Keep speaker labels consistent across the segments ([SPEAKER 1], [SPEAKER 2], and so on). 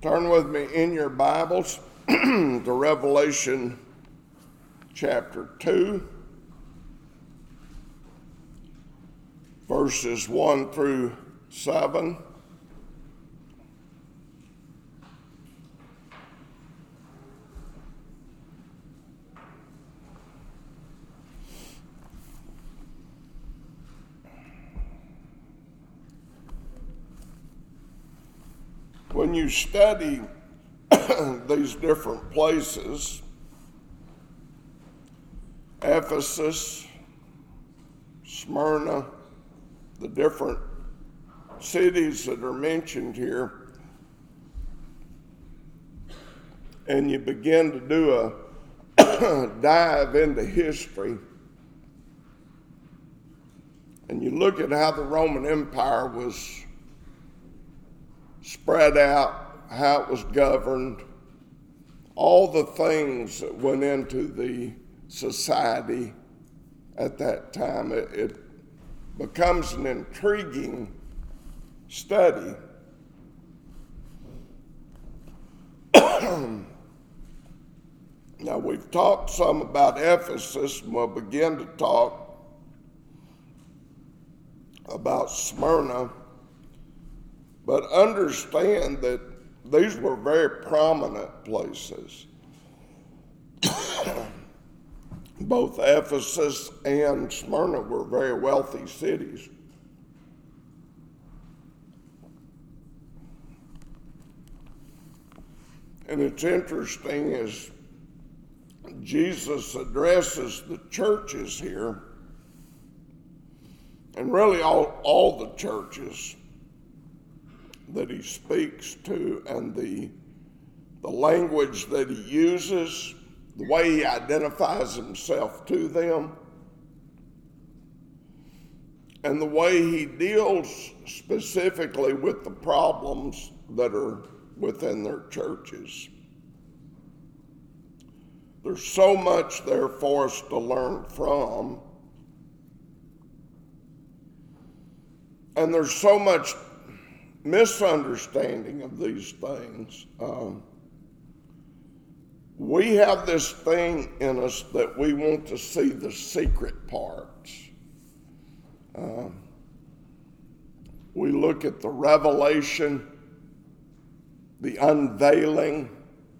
[SPEAKER 1] Turn with me in your Bibles to Revelation chapter 2, verses 1 through 7. When you study these different places, Ephesus, Smyrna, the different cities that are mentioned here, and you begin to do a dive into history, and you look at how the Roman Empire was spread out, how it was governed, all the things that went into the society at that time, it becomes an intriguing study. Now, we've talked some about Ephesus, and we'll begin to talk about Smyrna. But understand that these were very prominent places. Both Ephesus and Smyrna were very wealthy cities. And it's interesting as Jesus addresses the churches here, and really all the churches that he speaks to, and the language that he uses, the way he identifies himself to them, and the way he deals specifically with the problems that are within their churches. There's so much there for us to learn from, and there's so much misunderstanding of these things. We have this thing in us that we want to see the secret parts. We look at the revelation, the unveiling,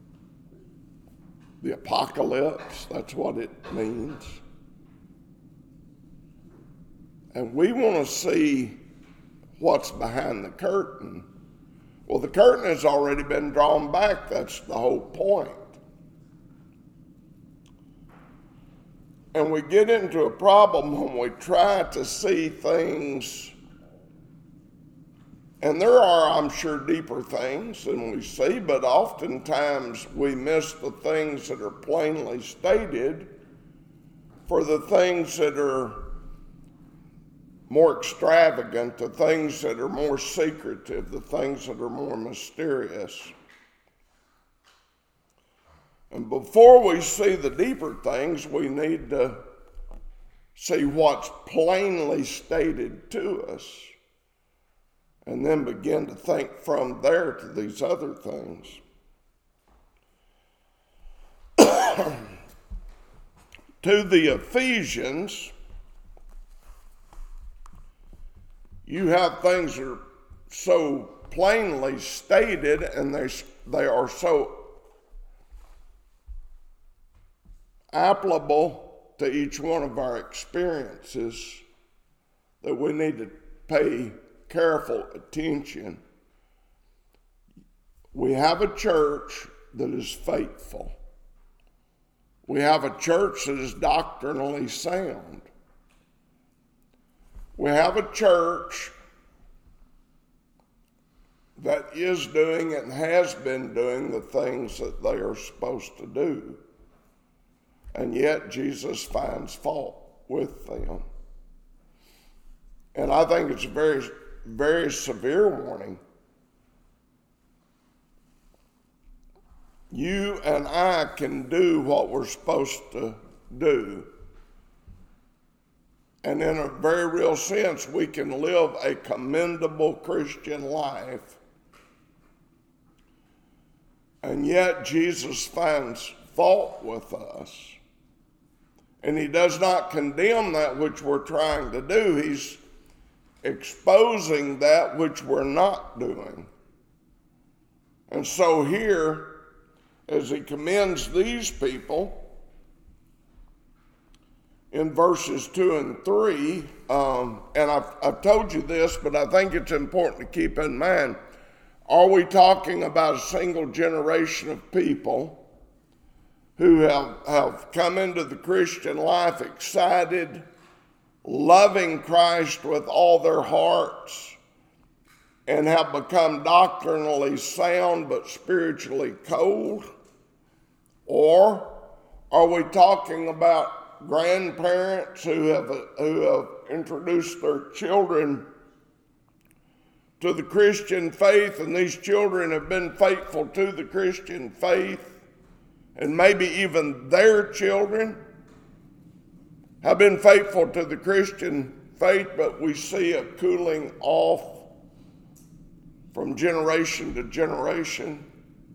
[SPEAKER 1] the apocalypse, that's what it means. And we want to see what's behind the curtain. Well, the curtain has already been drawn back. That's the whole point. And we get into a problem when we try to see things, and there are, I'm sure, deeper things than we see, but oftentimes we miss the things that are plainly stated for the things that are more extravagant, the things that are more secretive, the things that are more mysterious. And before we see the deeper things, we need to see what's plainly stated to us, and then begin to think from there to these other things. To the Ephesians, you have things that are so plainly stated, and they are so applicable to each one of our experiences that we need to pay careful attention. We have a church that is faithful. We have a church that is doctrinally sound. We have a church that is doing and has been doing the things that they are supposed to do. And yet Jesus finds fault with them. And I think it's a very, very severe warning. You and I can do what we're supposed to do. And in a very real sense, we can live a commendable Christian life And yet Jesus finds fault with us. And he does not condemn that which we're trying to do. He's exposing that which we're not doing. And so here, as he commends these people, in verses 2 and 3, and I've told you this, but I think it's important to keep in mind, are we talking about a single generation of people who have come into the Christian life excited, loving Christ with all their hearts, and have become doctrinally sound but spiritually cold? Or are we talking about grandparents who have introduced their children to the Christian faith, and these children have been faithful to the Christian faith, and maybe even their children have been faithful to the Christian faith, but we see a cooling off from generation to generation?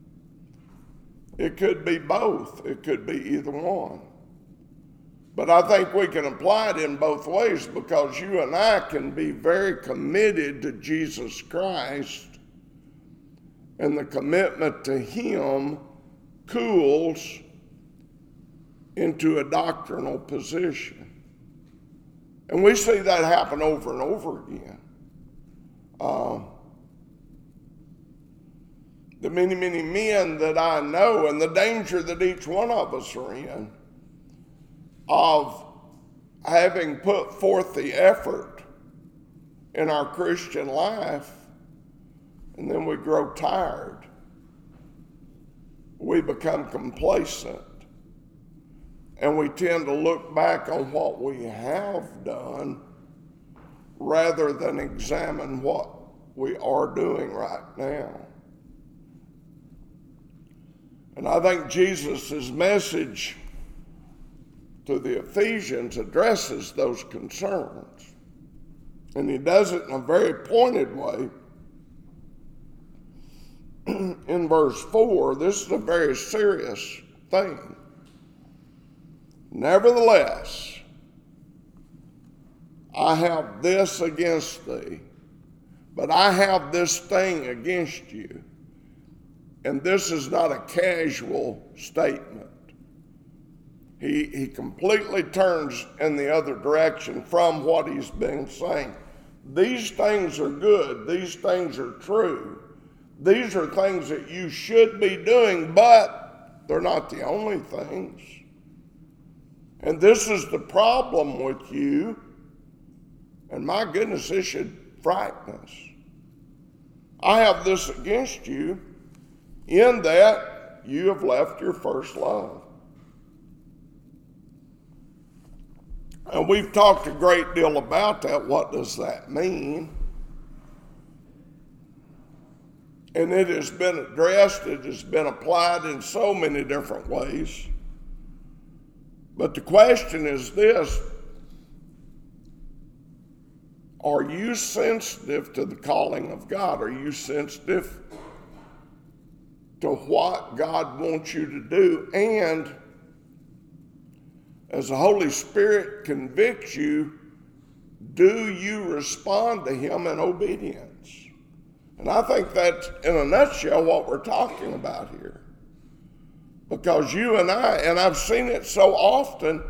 [SPEAKER 1] It could be both. It could be either one. But I think we can apply it in both ways, because you and I can be very committed to Jesus Christ, and the commitment to him cools into a doctrinal position. And we see that happen over and over again. The many, many men that I know, and the danger that each one of us are in, of having put forth the effort in our Christian life, and then we grow tired. We become complacent, and we tend to look back on what we have done rather than examine what we are doing right now. And I think Jesus' message to the Ephesians addresses those concerns. And he does it in a very pointed way. In verse 4, this is a very serious thing. Nevertheless, I have this against thee, but I have this thing against you. And this is not a casual statement. He completely turns in the other direction from what he's been saying. These things are good. These things are true. These are things that you should be doing, but they're not the only things. And this is the problem with you. And my goodness, this should frighten us. I have this against you, in that you have left your first love. And we've talked a great deal about that. What does that mean? And it has been addressed, it has been applied in so many different ways. But the question is this: are you sensitive to the calling of God? Are you sensitive to what God wants you to do? And as the Holy Spirit convicts you, do you respond to him in obedience? And I think that's, in a nutshell, what we're talking about here. Because you and I've seen it so often,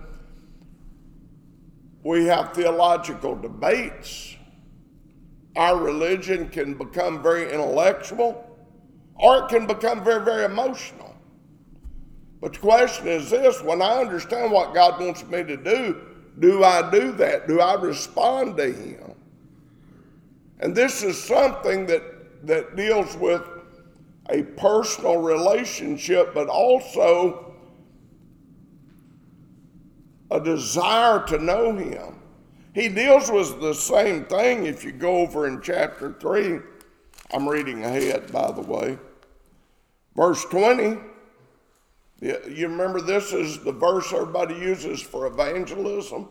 [SPEAKER 1] we have theological debates. Our religion can become very intellectual, or it can become very, very emotional. But the question is this: when I understand what God wants me to do I do that? Do I respond to him? And this is something that deals with a personal relationship, but also a desire to know him. He deals with the same thing if you go over in chapter 3. I'm reading ahead, by the way. Verse 20. You remember, this is the verse everybody uses for evangelism.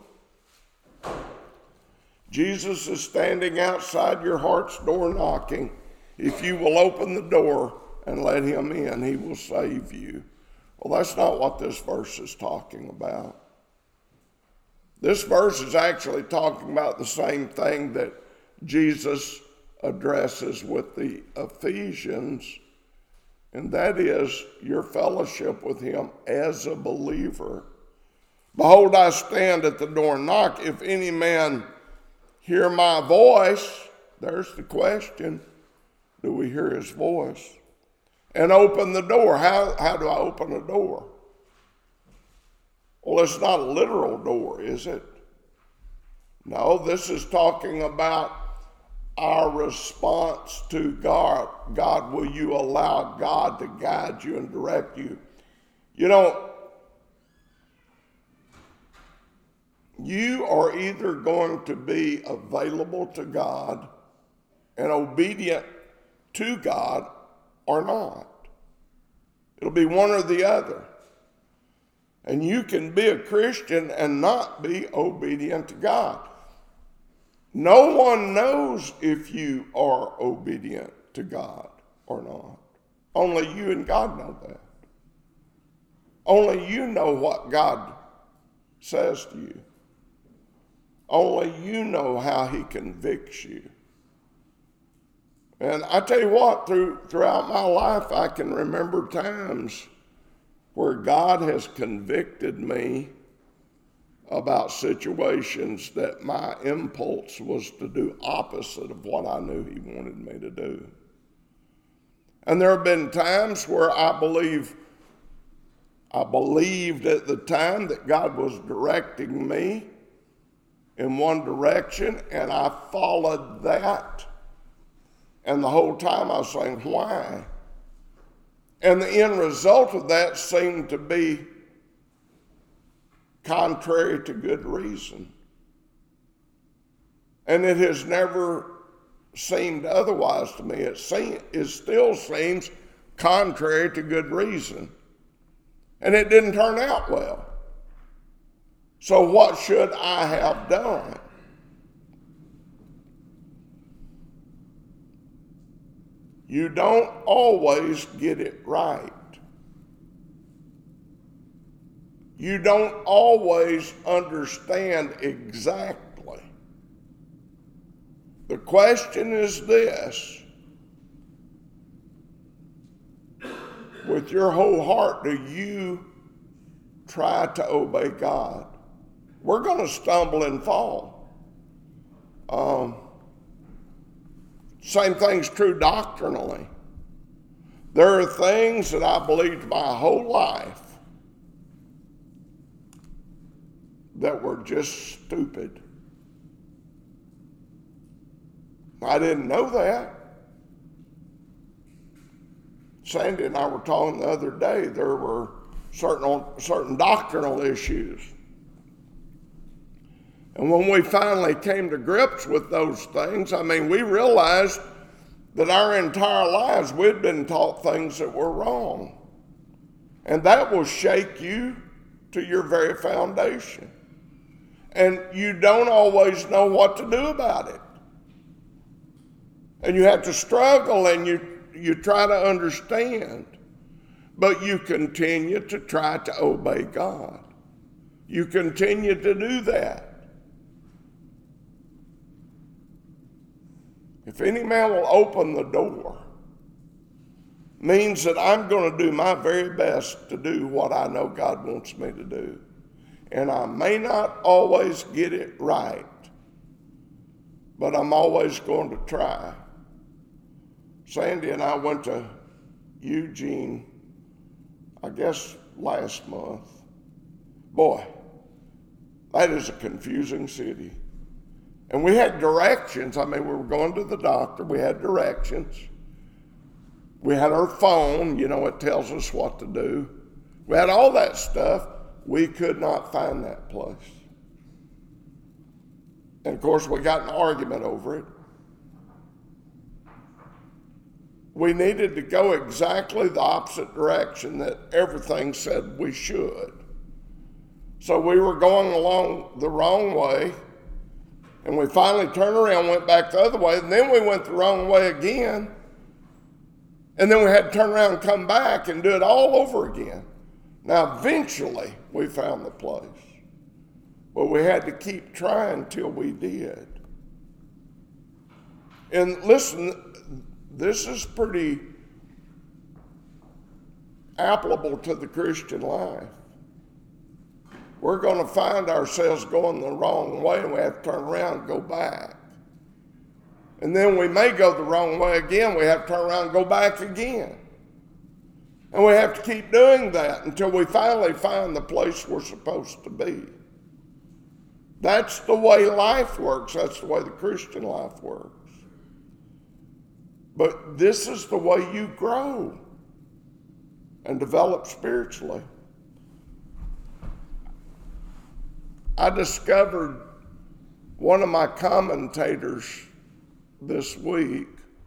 [SPEAKER 1] Jesus is standing outside your heart's door knocking. If you will open the door, and let him in, he will save you. Well, that's not what this verse is talking about. This verse is actually talking about the same thing that Jesus addresses with the Ephesians, and that is your fellowship with him as a believer. Behold, I stand at the door and knock. If any man hear my voice, there's the question, do we hear his voice? And open the door. How do I open a door? Well, it's not a literal door, is it? No, this is talking about our response to God. God, will you allow God to guide you and direct you? You know, you are either going to be available to God and obedient to God or not. It'll be one or the other. And you can be a Christian and not be obedient to God. No one knows if you are obedient to God or not. Only you and God know that. Only you know what God says to you. Only you know how he convicts you. And I tell you what, throughout my life, I can remember times where God has convicted me about situations that my impulse was to do opposite of what I knew he wanted me to do. And there have been times where I believed at the time that God was directing me in one direction, and I followed that. And the whole time I was saying, why? And the end result of that seemed to be contrary to good reason. And it has never seemed otherwise to me. It still seems contrary to good reason. And it didn't turn out well. So what should I have done? You don't always get it right. You don't always understand exactly. The question is this: with your whole heart, do you try to obey God? We're going to stumble and fall. Same thing's true doctrinally. There are things that I believed my whole life that were just stupid. I didn't know that. Sandy and I were talking the other day, there were certain doctrinal issues. And when we finally came to grips with those things, we realized that our entire lives we'd been taught things that were wrong. And that will shake you to your very foundation. And you don't always know what to do about it. And you have to struggle and you try to understand. But you continue to try to obey God. You continue to do that. If any man will open the door, means that I'm going to do my very best to do what I know God wants me to do. And I may not always get it right, but I'm always going to try. Sandy and I went to Eugene, I guess last month. Boy, that is a confusing city. And we had directions. We were going to the doctor. We had directions. We had our phone, it tells us what to do. We had all that stuff. We could not find that place. And of course, we got in an argument over it. We needed to go exactly the opposite direction that everything said we should. So we were going along the wrong way. And we finally turned around, went back the other way, and then we went the wrong way again. And then we had to turn around and come back and do it all over again. Now, eventually, we found the place. But we had to keep trying till we did. And listen, this is pretty applicable to the Christian life. We're going to find ourselves going the wrong way, and we have to turn around and go back. And then we may go the wrong way again. We have to turn around and go back again. And we have to keep doing that until we finally find the place we're supposed to be. That's the way life works. That's the way the Christian life works. But this is the way you grow and develop spiritually. I discovered one of my commentators this week.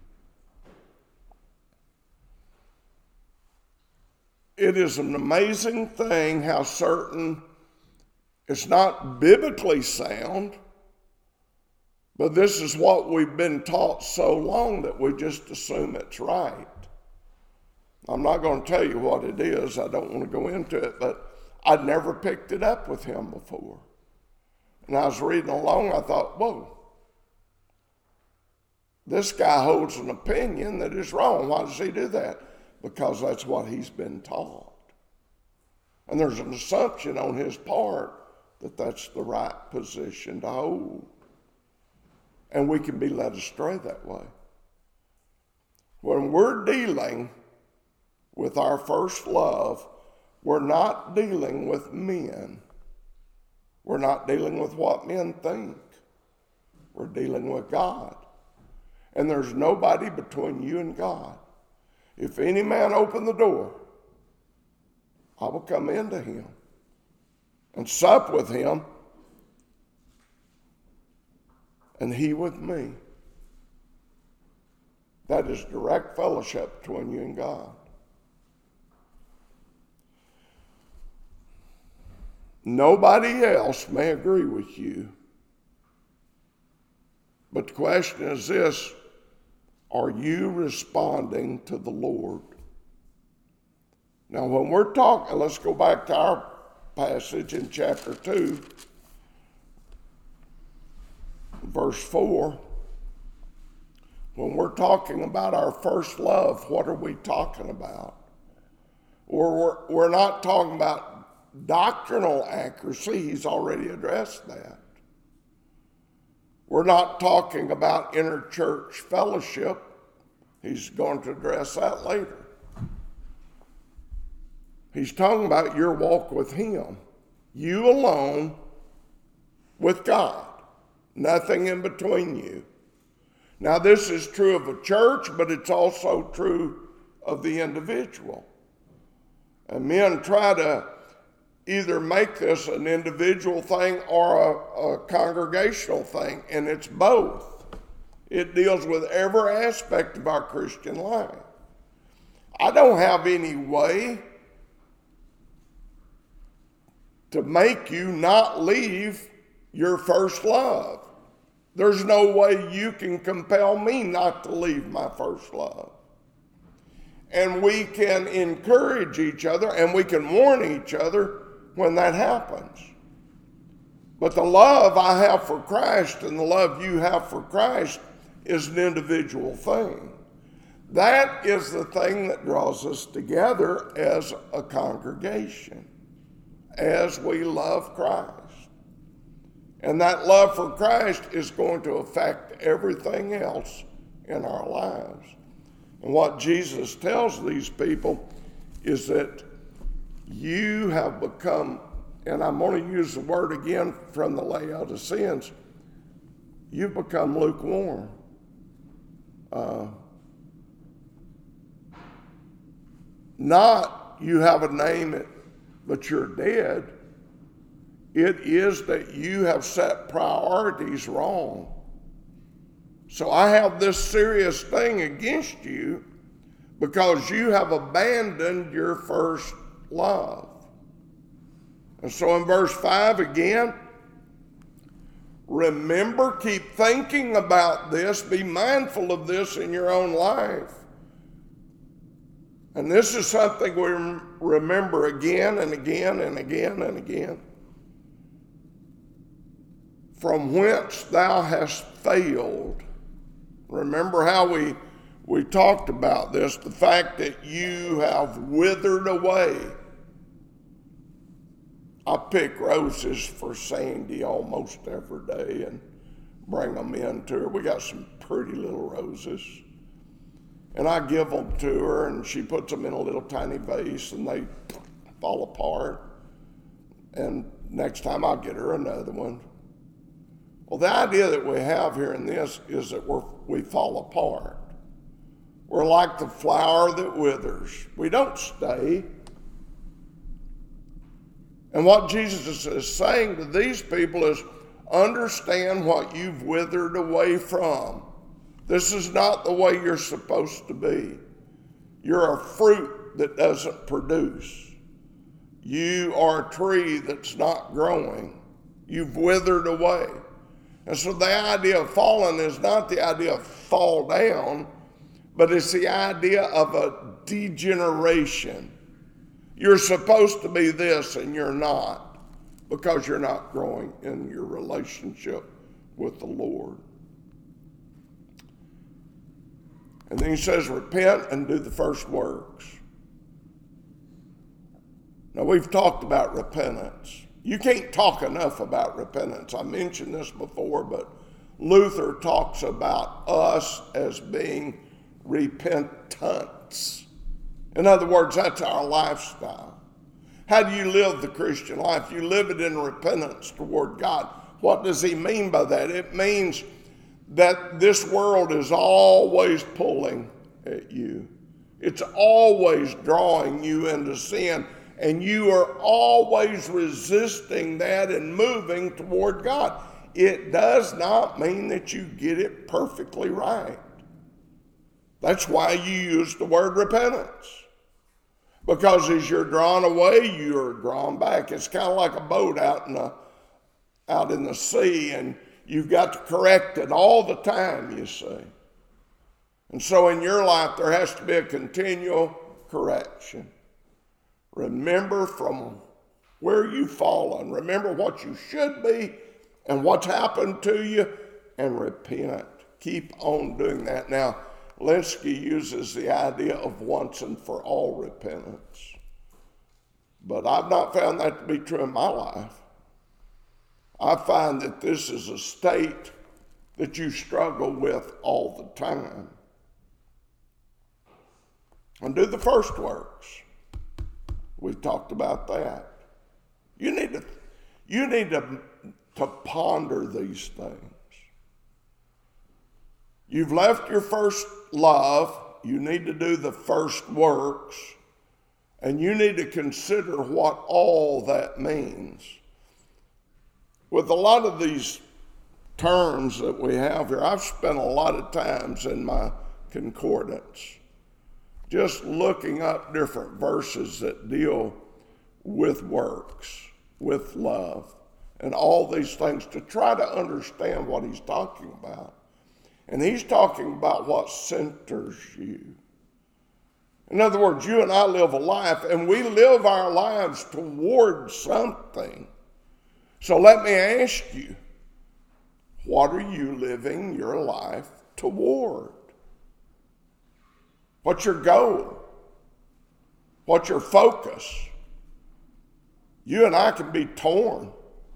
[SPEAKER 1] It is an amazing thing how certain, it's not biblically sound, but this is what we've been taught so long that we just assume it's right. I'm not going to tell you what it is. I don't want to go into it, but I'd never picked it up with him before. And I was reading along, I thought, whoa, this guy holds an opinion that is wrong. Why does he do that? Because that's what he's been taught. And there's an assumption on his part that that's the right position to hold. And we can be led astray that way. When we're dealing with our first love, we're not dealing with men. We're not dealing with what men think. We're dealing with God. And there's nobody between you and God. If any man open the door, I will come into him and sup with him, and he with me. That is direct fellowship between you and God. Nobody else may agree with you. But the question is this: are you responding to the Lord? Now, when we're talking, let's go back to our passage in chapter 2, verse 4. When we're talking about our first love, what are we talking about? Or we're not talking about doctrinal accuracy. He's already addressed that. We're not talking about interchurch fellowship. He's going to address that later. He's talking about your walk with him. You alone with God. Nothing in between you. Now, this is true of a church, but it's also true of the individual. And men try to either make this an individual thing or a congregational thing, and it's both. It deals with every aspect of our Christian life. I don't have any way to make you not leave your first love. There's no way you can compel me not to leave my first love. And we can encourage each other and we can warn each other when that happens. But the love I have for Christ and the love you have for Christ is an individual thing. That is the thing that draws us together as a congregation, as we love Christ. And that love for Christ is going to affect everything else in our lives. And what Jesus tells these people is that you have become, and I'm going to use the word again from the Laodiceans, you've become lukewarm. Not you have a name, but you're dead. It is that you have set priorities wrong. So I have this serious thing against you because you have abandoned your first love. And so in verse 5 again, remember, keep thinking about this, be mindful of this in your own life. And this is something we remember again and again and again and again. From whence thou hast failed. Remember how we talked about this, the fact that you have withered away. I pick roses for Sandy almost every day and bring them in to her. We got some pretty little roses. And I give them to her, and she puts them in a little tiny vase, and they fall apart. And next time I'll get her another one. Well, the idea that we have here in this is that we fall apart. We're like the flower that withers. We don't stay. And what Jesus is saying to these people is, understand what you've withered away from. This is not the way you're supposed to be. You're a fruit that doesn't produce. You are a tree that's not growing. You've withered away. And so the idea of falling is not the idea of fall down, but it's the idea of a degeneration. You're supposed to be this and you're not, because you're not growing in your relationship with the Lord. And then he says, repent and do the first works. Now, we've talked about repentance. You can't talk enough about repentance. I mentioned this before, but Luther talks about us as being repentants. In other words, that's our lifestyle. How do you live the Christian life? You live it in repentance toward God. What does he mean by that? It means that this world is always pulling at you. It's always drawing you into sin, and you are always resisting that and moving toward God. It does not mean that you get it perfectly right. That's why you use the word repentance. Because as you're drawn away, you're drawn back. It's kind of like a boat out in the sea, and you've got to correct it all the time, you see. And so in your life, there has to be a continual correction. Remember from where you've fallen. Remember what you should be and what's happened to you, and repent. Keep on doing that. Now, Lenski uses the idea of once and for all repentance. But I've not found that to be true in my life. I find that this is a state that you struggle with all the time. And do the first works. We've talked about that. You need to ponder these things. You've left your first love. You need to do the first works. And you need to consider what all that means. With a lot of these terms that we have here, I've spent a lot of times in my concordance just looking up different verses that deal with works, with love, and all these things to try to understand what he's talking about. And he's talking about what centers you. In other words, you and I live a life, and we live our lives towards something. So let me ask you, what are you living your life toward? What's your goal? What's your focus? You and I can be torn.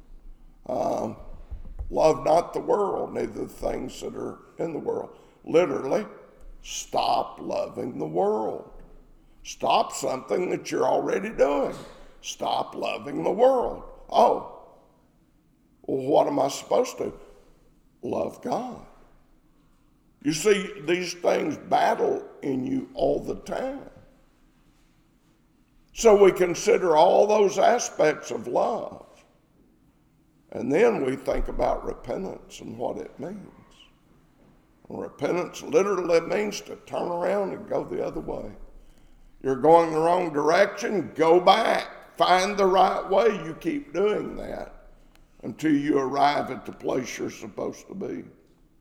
[SPEAKER 1] Love not the world, neither the things that are in the world. Literally, stop loving the world. Stop something that you're already doing. Stop loving the world. Oh, well, what am I supposed to? Love God. You see, these things battle in you all the time. So we consider all those aspects of love. And then we think about repentance and what it means. And repentance literally means to turn around and go the other way. You're going the wrong direction, go back. Find the right way. You keep doing that until you arrive at the place you're supposed to be.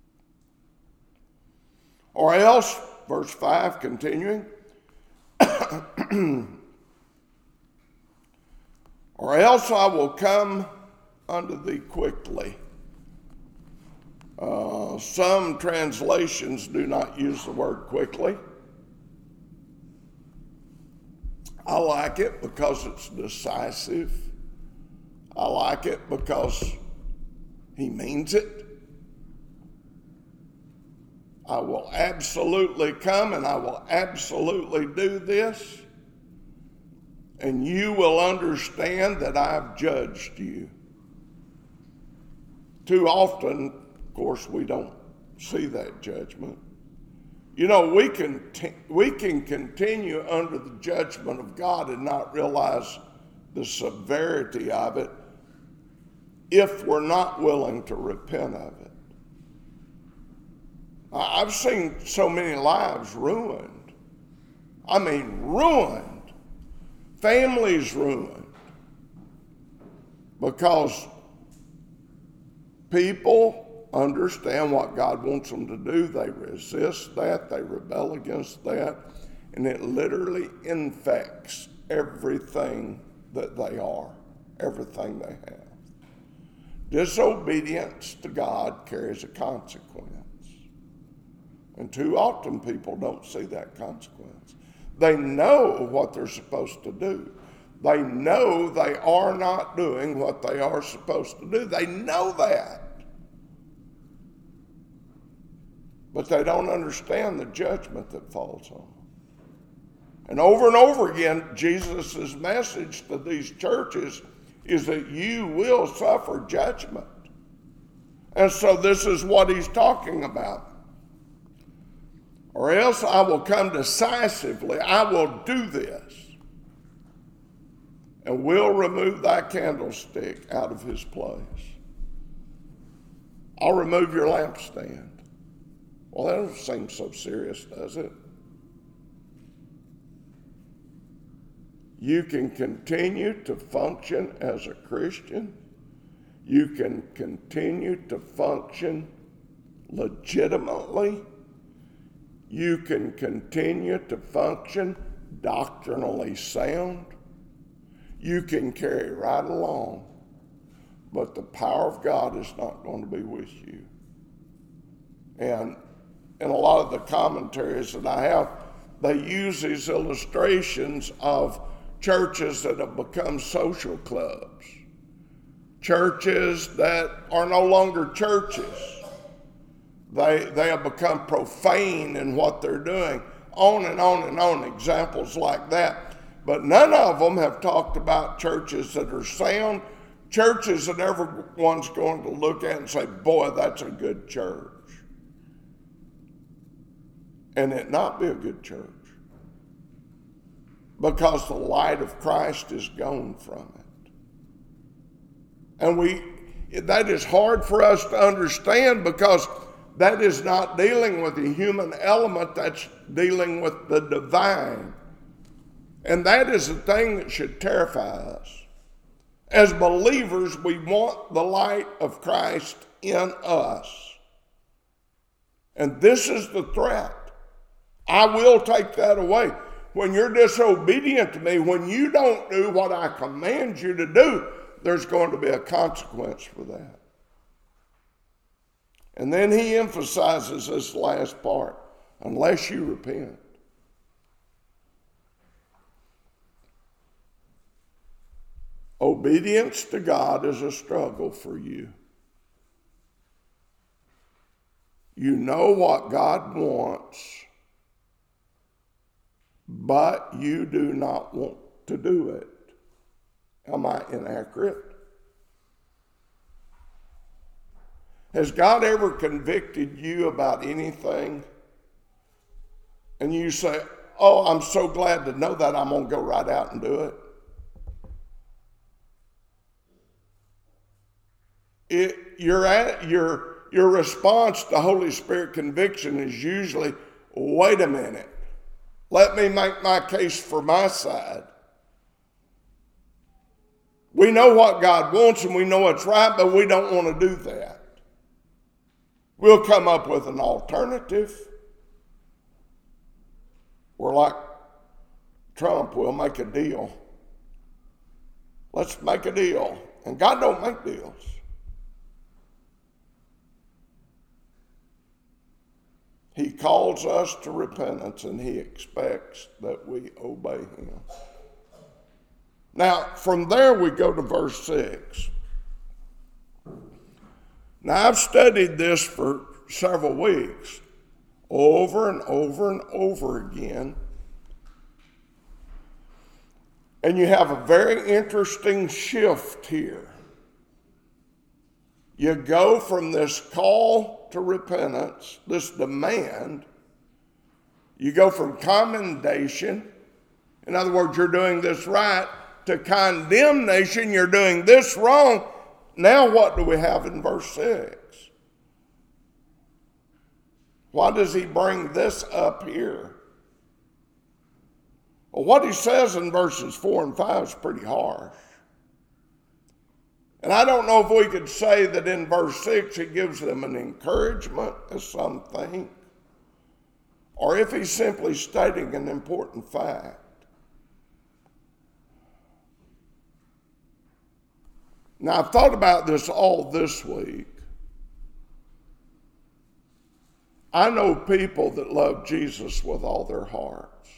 [SPEAKER 1] Or else, verse 5, continuing, Or else I will come unto thee quickly. Some translations do not use the word quickly. I like it because it's decisive. I like it because he means it. I will absolutely come and I will absolutely do this. And you will understand that I've judged you. Too often, of course, we don't see that judgment. You know, we can continue under the judgment of God and not realize the severity of it if we're not willing to repent of it. I've seen so many lives ruined. I mean, ruined. Families ruined. Because people understand what God wants them to do. They resist that. They rebel against that. And it literally infects everything that they are, everything they have. Disobedience to God carries a consequence. And too often people don't see that consequence. They know what they're supposed to do. They know they are not doing what they are supposed to do. They know that. But they don't understand the judgment that falls on them. And over again, Jesus' message to these churches is that you will suffer judgment. And so this is what he's talking about. Or else I will come decisively, I will do this, and will remove thy candlestick out of his place. I'll remove your lampstand. Well, that doesn't seem so serious, does it? You can continue to function as a Christian. You can continue to function legitimately. You can continue to function doctrinally sound. You can carry right along, but the power of God is not going to be with you. And in a lot of the commentaries that I have, they use these illustrations of churches that have become social clubs, churches that are no longer churches. They have become profane in what they're doing, on and on and on, examples like that. But none of them have talked about churches that are sound, churches that everyone's going to look at and say, boy, that's a good church. And it not be a good church. Because the light of Christ is gone from it. And that is hard for us to understand because that is not dealing with the human element, that's dealing with the divine. And that is the thing that should terrify us. As believers, we want the light of Christ in us. And this is the threat. I will take that away. When you're disobedient to me, when you don't do what I command you to do, there's going to be a consequence for that. And then he emphasizes this last part, unless you repent. Obedience to God is a struggle for you. You know what God wants, but you do not want to do it. Am I inaccurate? Has God ever convicted you about anything? And you say, oh, I'm so glad to know that I'm going to go right out and do it. Your response to Holy Spirit conviction is usually, wait a minute. Let me make my case for my side. We know what God wants and we know it's right, but we don't want to do that. We'll come up with an alternative. We're like Trump, we'll make a deal. Let's make a deal. And God don't make deals. He calls us to repentance, and he expects that we obey him. Now, from there we go to verse 6. Now, I've studied this for several weeks, over and over and over again. And you have a very interesting shift here. You go from this call to repentance, this demand, you go from commendation, in other words, you're doing this right, to condemnation, you're doing this wrong. Now what do we have in verse 6? Why does he bring this up here? Well, what he says in verses 4 and 5 is pretty harsh. And I don't know if we could say that in verse 6 he gives them an encouragement, as some think, or if he's simply stating an important fact. Now, I've thought about this all this week. I know people that love Jesus with all their hearts.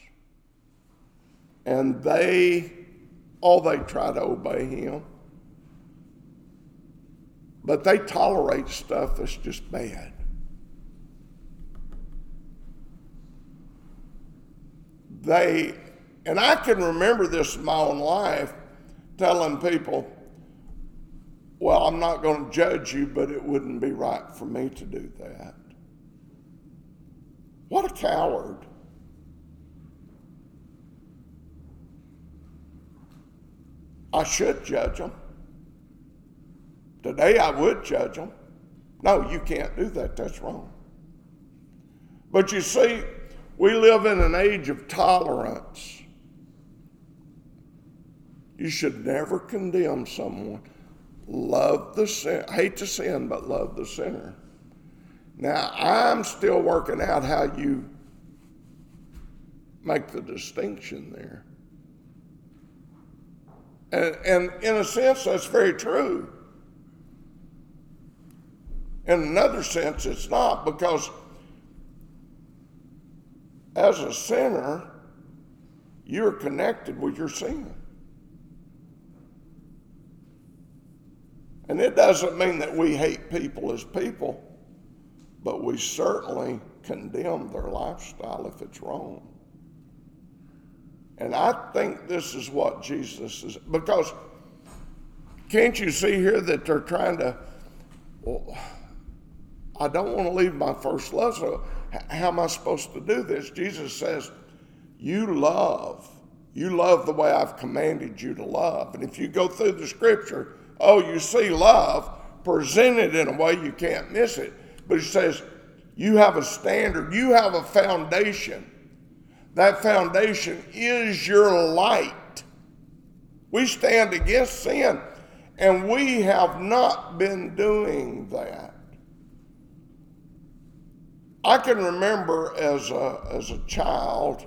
[SPEAKER 1] And they try to obey him. But they tolerate stuff that's just bad. And I can remember this in my own life, telling people, well, I'm not going to judge you, but it wouldn't be right for me to do that. What a coward. I should judge them. Today I would judge them. No, you can't do that. That's wrong. But you see, we live in an age of tolerance. You should never condemn someone. Love the sin. Hate the sin, but love the sinner. Now, I'm still working out how you make the distinction there. And in a sense, that's very true. In another sense, it's not, because as a sinner, you're connected with your sin. And it doesn't mean that we hate people as people, but we certainly condemn their lifestyle if it's wrong. And I think this is what Jesus is, because can't you see here that they're trying to, well, I don't want to leave my first love, so how am I supposed to do this? Jesus says, you love the way I've commanded you to love. And if you go through the scripture, you see love presented in a way you can't miss it. But he says, you have a standard, you have a foundation. That foundation is your light. We stand against sin, and we have not been doing that. I can remember as a child,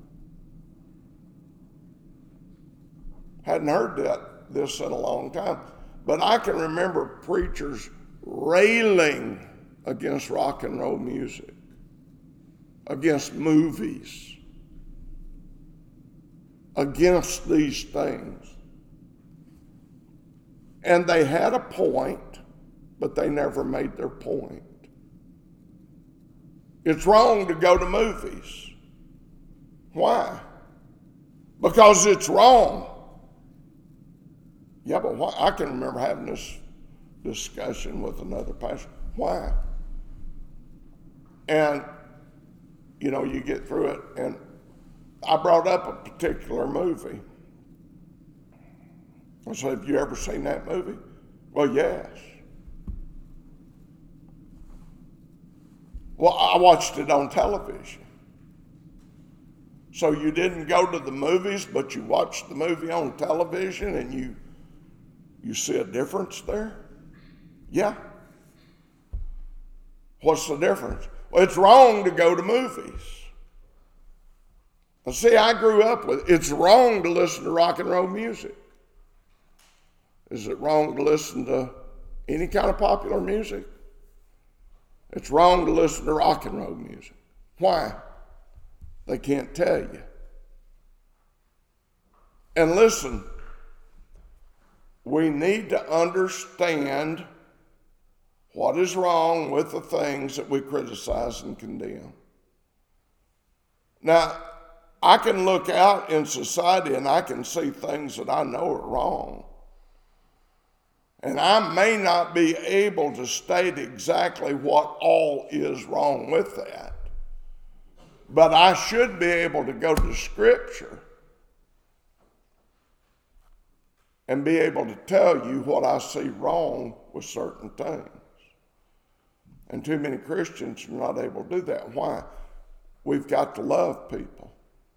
[SPEAKER 1] hadn't heard this in a long time, but I can remember preachers railing against rock and roll music, against movies, against these things. And they had a point, but they never made their point. It's wrong to go to movies. Why? Because it's wrong. Yeah, but why? I can remember having this discussion with another pastor. Why? And, you get through it, and I brought up a particular movie. I said, have you ever seen that movie? Well, yes. Well, I watched it on television. So you didn't go to the movies, but you watched the movie on television, and you see a difference there? Yeah. What's the difference? Well, it's wrong to go to movies. And see, I grew up with it's wrong to listen to rock and roll music. Is it wrong to listen to any kind of popular music? It's wrong to listen to rock and roll music. Why? They can't tell you. And listen, we need to understand what is wrong with the things that we criticize and condemn. Now, I can look out in society and I can see things that I know are wrong. And I may not be able to state exactly what all is wrong with that. But I should be able to go to Scripture and be able to tell you what I see wrong with certain things. And too many Christians are not able to do that. Why? We've got to love people.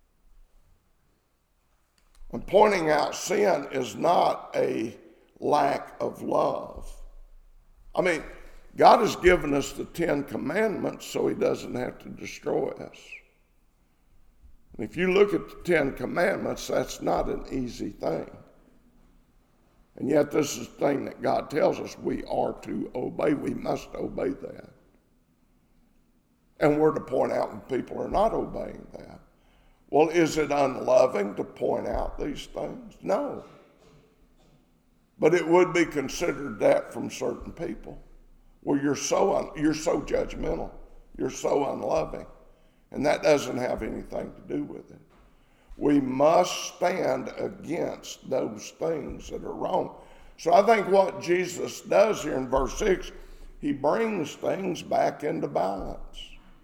[SPEAKER 1] And pointing out sin is not a lack of love. I mean, God has given us the 10 Commandments so he doesn't have to destroy us. And if you look at the 10 Commandments, that's not an easy thing. And yet this is the thing that God tells us we are to obey. We must obey that. And we're to point out when people are not obeying that. Well, is it unloving to point out these things? No. But it would be considered that from certain people. Well, you're so judgmental. You're so unloving. And that doesn't have anything to do with it. We must stand against those things that are wrong. So I think what Jesus does here in verse 6, he brings things back into balance.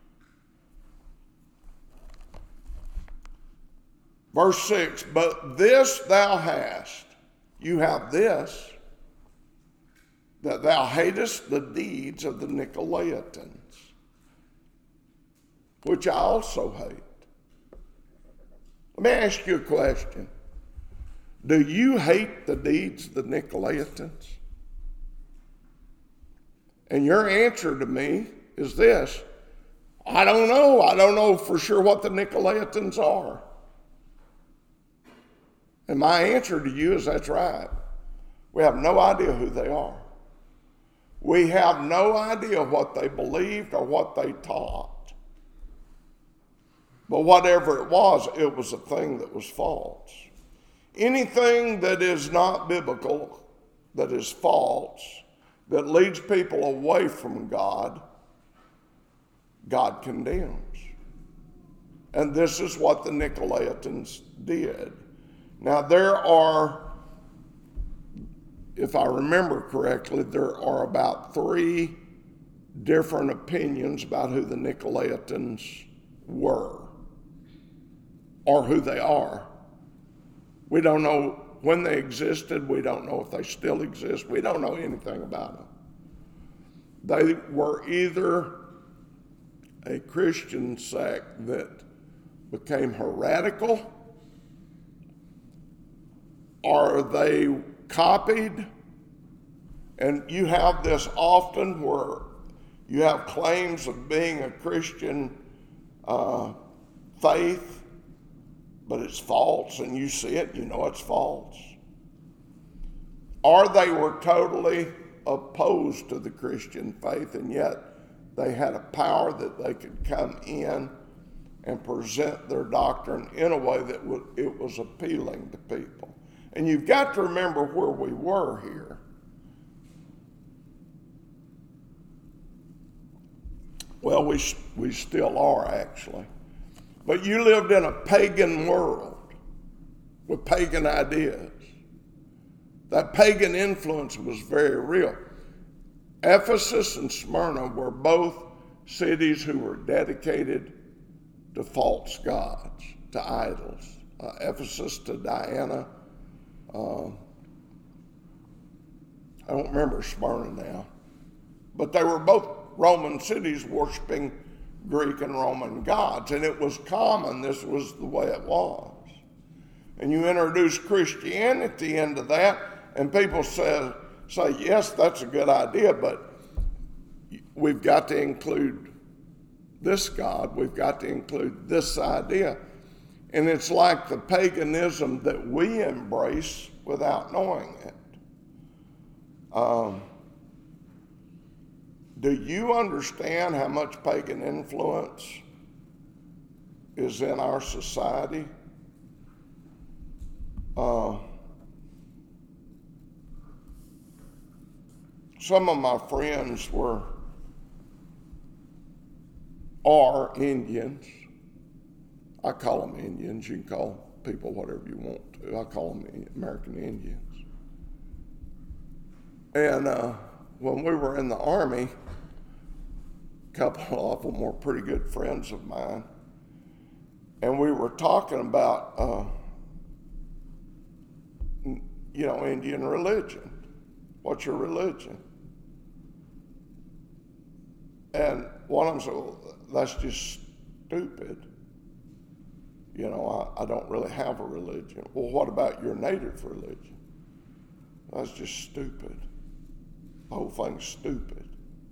[SPEAKER 1] Verse 6, but this thou hast, you have this, that thou hatest the deeds of the Nicolaitans, which I also hate. Let me ask you a question. Do you hate the deeds of the Nicolaitans? And your answer to me is this: I don't know. I don't know for sure what the Nicolaitans are. And my answer to you is that's right. We have no idea who they are. We have no idea what they believed or what they taught. But whatever it was a thing that was false. Anything that is not biblical, that is false, that leads people away from God, God condemns. And this is what the Nicolaitans did. Now there are, if I remember correctly, there are about 3 different opinions about who the Nicolaitans were or who they are. We don't know when they existed. We don't know if they still exist. We don't know anything about them. They were either a Christian sect that became heretical, or they copied. And you have this often where you have claims of being a Christian faith, but it's false, and you see it, you know it's false. Or they were totally opposed to the Christian faith, and yet they had a power that they could come in and present their doctrine in a way that it was appealing to people. And you've got to remember where we were here. Well, we still are, actually. But you lived in a pagan world with pagan ideas. That pagan influence was very real. Ephesus and Smyrna were both cities who were dedicated to false gods, to idols. Ephesus to Diana. I don't remember Smyrna now. But they were both Roman cities worshiping Greek and Roman gods. And it was common. This was the way it was. And you introduce Christianity into that, and people say, yes, that's a good idea, but we've got to include this God. We've got to include this idea. And it's like the paganism that we embrace without knowing it. Do you understand how much pagan influence is in our society? Some of my friends are Indians. I call them Indians. You can call people whatever you want to. I call them American Indians. And when we were in the Army, a couple of them were pretty good friends of mine. And we were talking about, Indian religion. What's your religion? And one of them said, well, that's just stupid. I don't really have a religion. Well, what about your native religion? That's just stupid. The whole thing's stupid.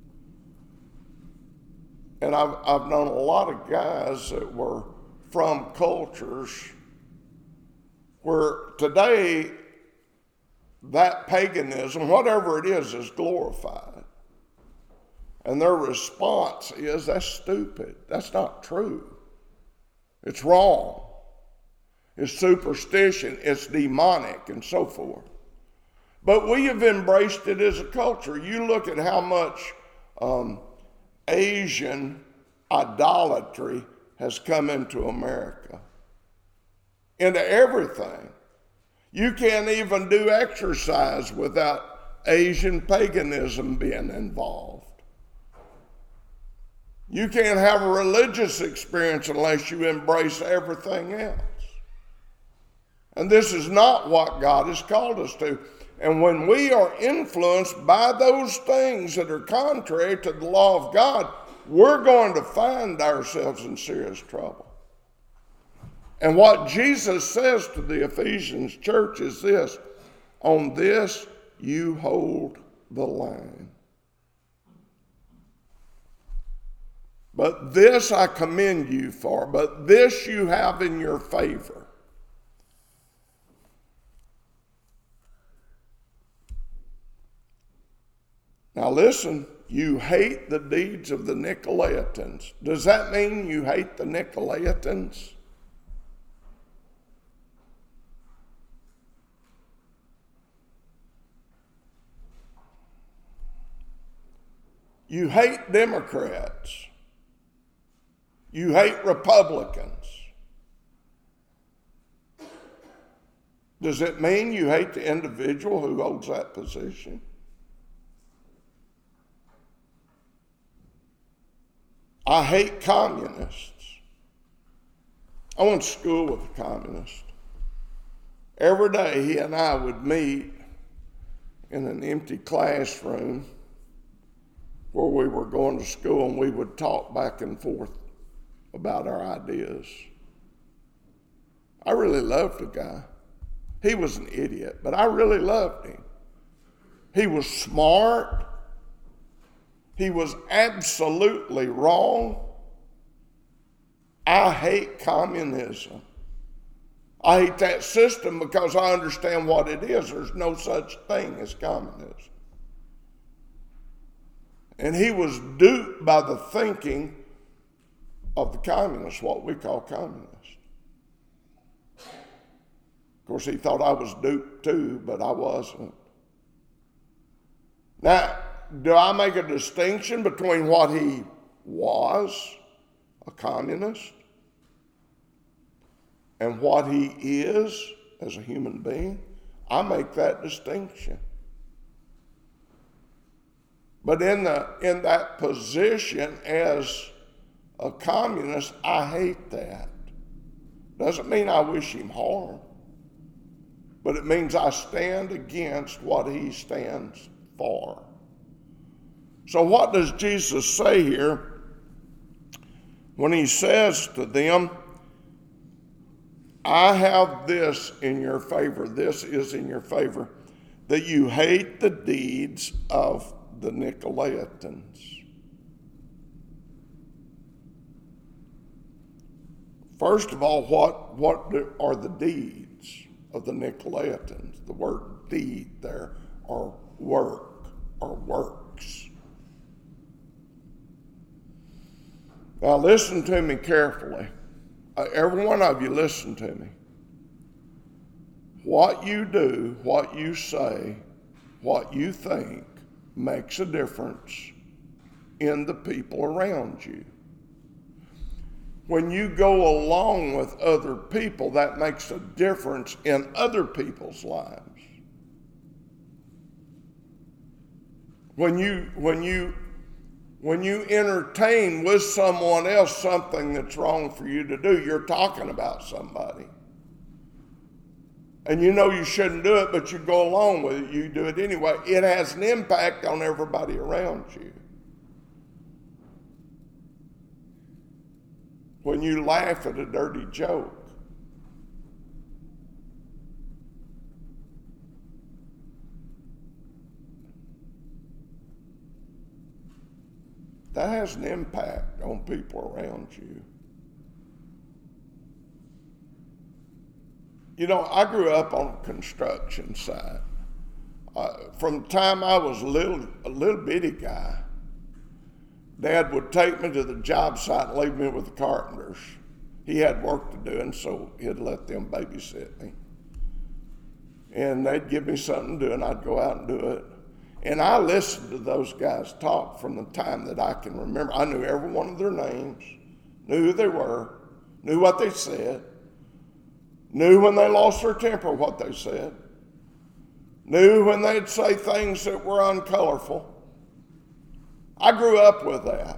[SPEAKER 1] And I've known a lot of guys that were from cultures where today that paganism, whatever it is glorified. And their response is, that's stupid. That's not true. It's wrong. It's superstition. It's demonic and so forth. But we have embraced it as a culture. You look at how much Asian idolatry has come into America. Into everything. You can't even do exercise without Asian paganism being involved. You can't have a religious experience unless you embrace everything else. And this is not what God has called us to. And when we are influenced by those things that are contrary to the law of God, we're going to find ourselves in serious trouble. And what Jesus says to the Ephesians church is this: on this you hold the line. But this I commend you for, but this you have in your favor. Now listen, you hate the deeds of the Nicolaitans. Does that mean you hate the Nicolaitans? You hate Democrats. You hate Republicans. Does it mean you hate the individual who holds that position? I hate communists. I went to school with a communist. Every day he and I would meet in an empty classroom where we were going to school, and we would talk back and forth about our ideas. I really loved the guy. He was an idiot, but I really loved him. He was smart. He was absolutely wrong. I hate communism. I hate that system because I understand what it is. There's no such thing as communism. And he was duped by the thinking of the communists, what we call communists. Of course, he thought I was duped too, but I wasn't. Now, do I make a distinction between what he was, a communist, and what he is as a human being? I make that distinction. But in that position as a communist, I hate that. Doesn't mean I wish him harm, but it means I stand against what he stands for. So what does Jesus say here when he says to them, I have this in your favor, this is in your favor, that you hate the deeds of the Nicolaitans. First of all, what are the deeds of the Nicolaitans? The word deed there, or work, or works. Now listen to me carefully. Every one of you, listen to me. What you do, what you say, what you think makes a difference in the people around you. When you go along with other people, that makes a difference in other people's lives. When you entertain with someone else something that's wrong for you to do, you're talking about somebody. And you know you shouldn't do it, but you go along with it. You do it anyway. It has an impact on everybody around you. When you laugh at a dirty joke, that has an impact on people around you. You know, I grew up on a construction site. From the time I was a little bitty guy, Dad would take me to the job site and leave me with the carpenters. He had work to do, and so he'd let them babysit me. And they'd give me something to do, and I'd go out and do it. And I listened to those guys talk from the time that I can remember. I knew every one of their names, knew who they were, knew what they said, knew when they lost their temper what they said, knew when they'd say things that were uncolorful. I grew up with that.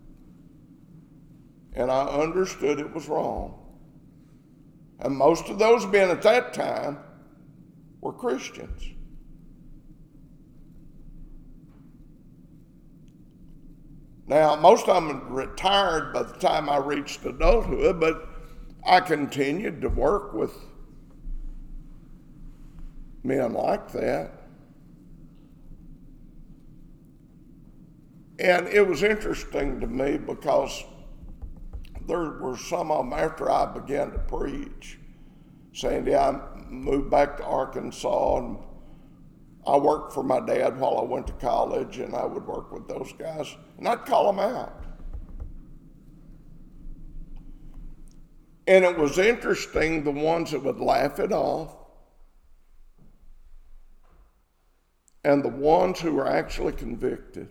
[SPEAKER 1] And I understood it was wrong. And most of those men at that time were Christians. Now, most of them retired by the time I reached adulthood, but I continued to work with men like that. And it was interesting to me because there were some of them after I began to preach. Sandy, I moved back to Arkansas and I worked for my dad while I went to college, and I would work with those guys, and I'd call them out. And it was interesting, the ones that would laugh it off and the ones who were actually convicted.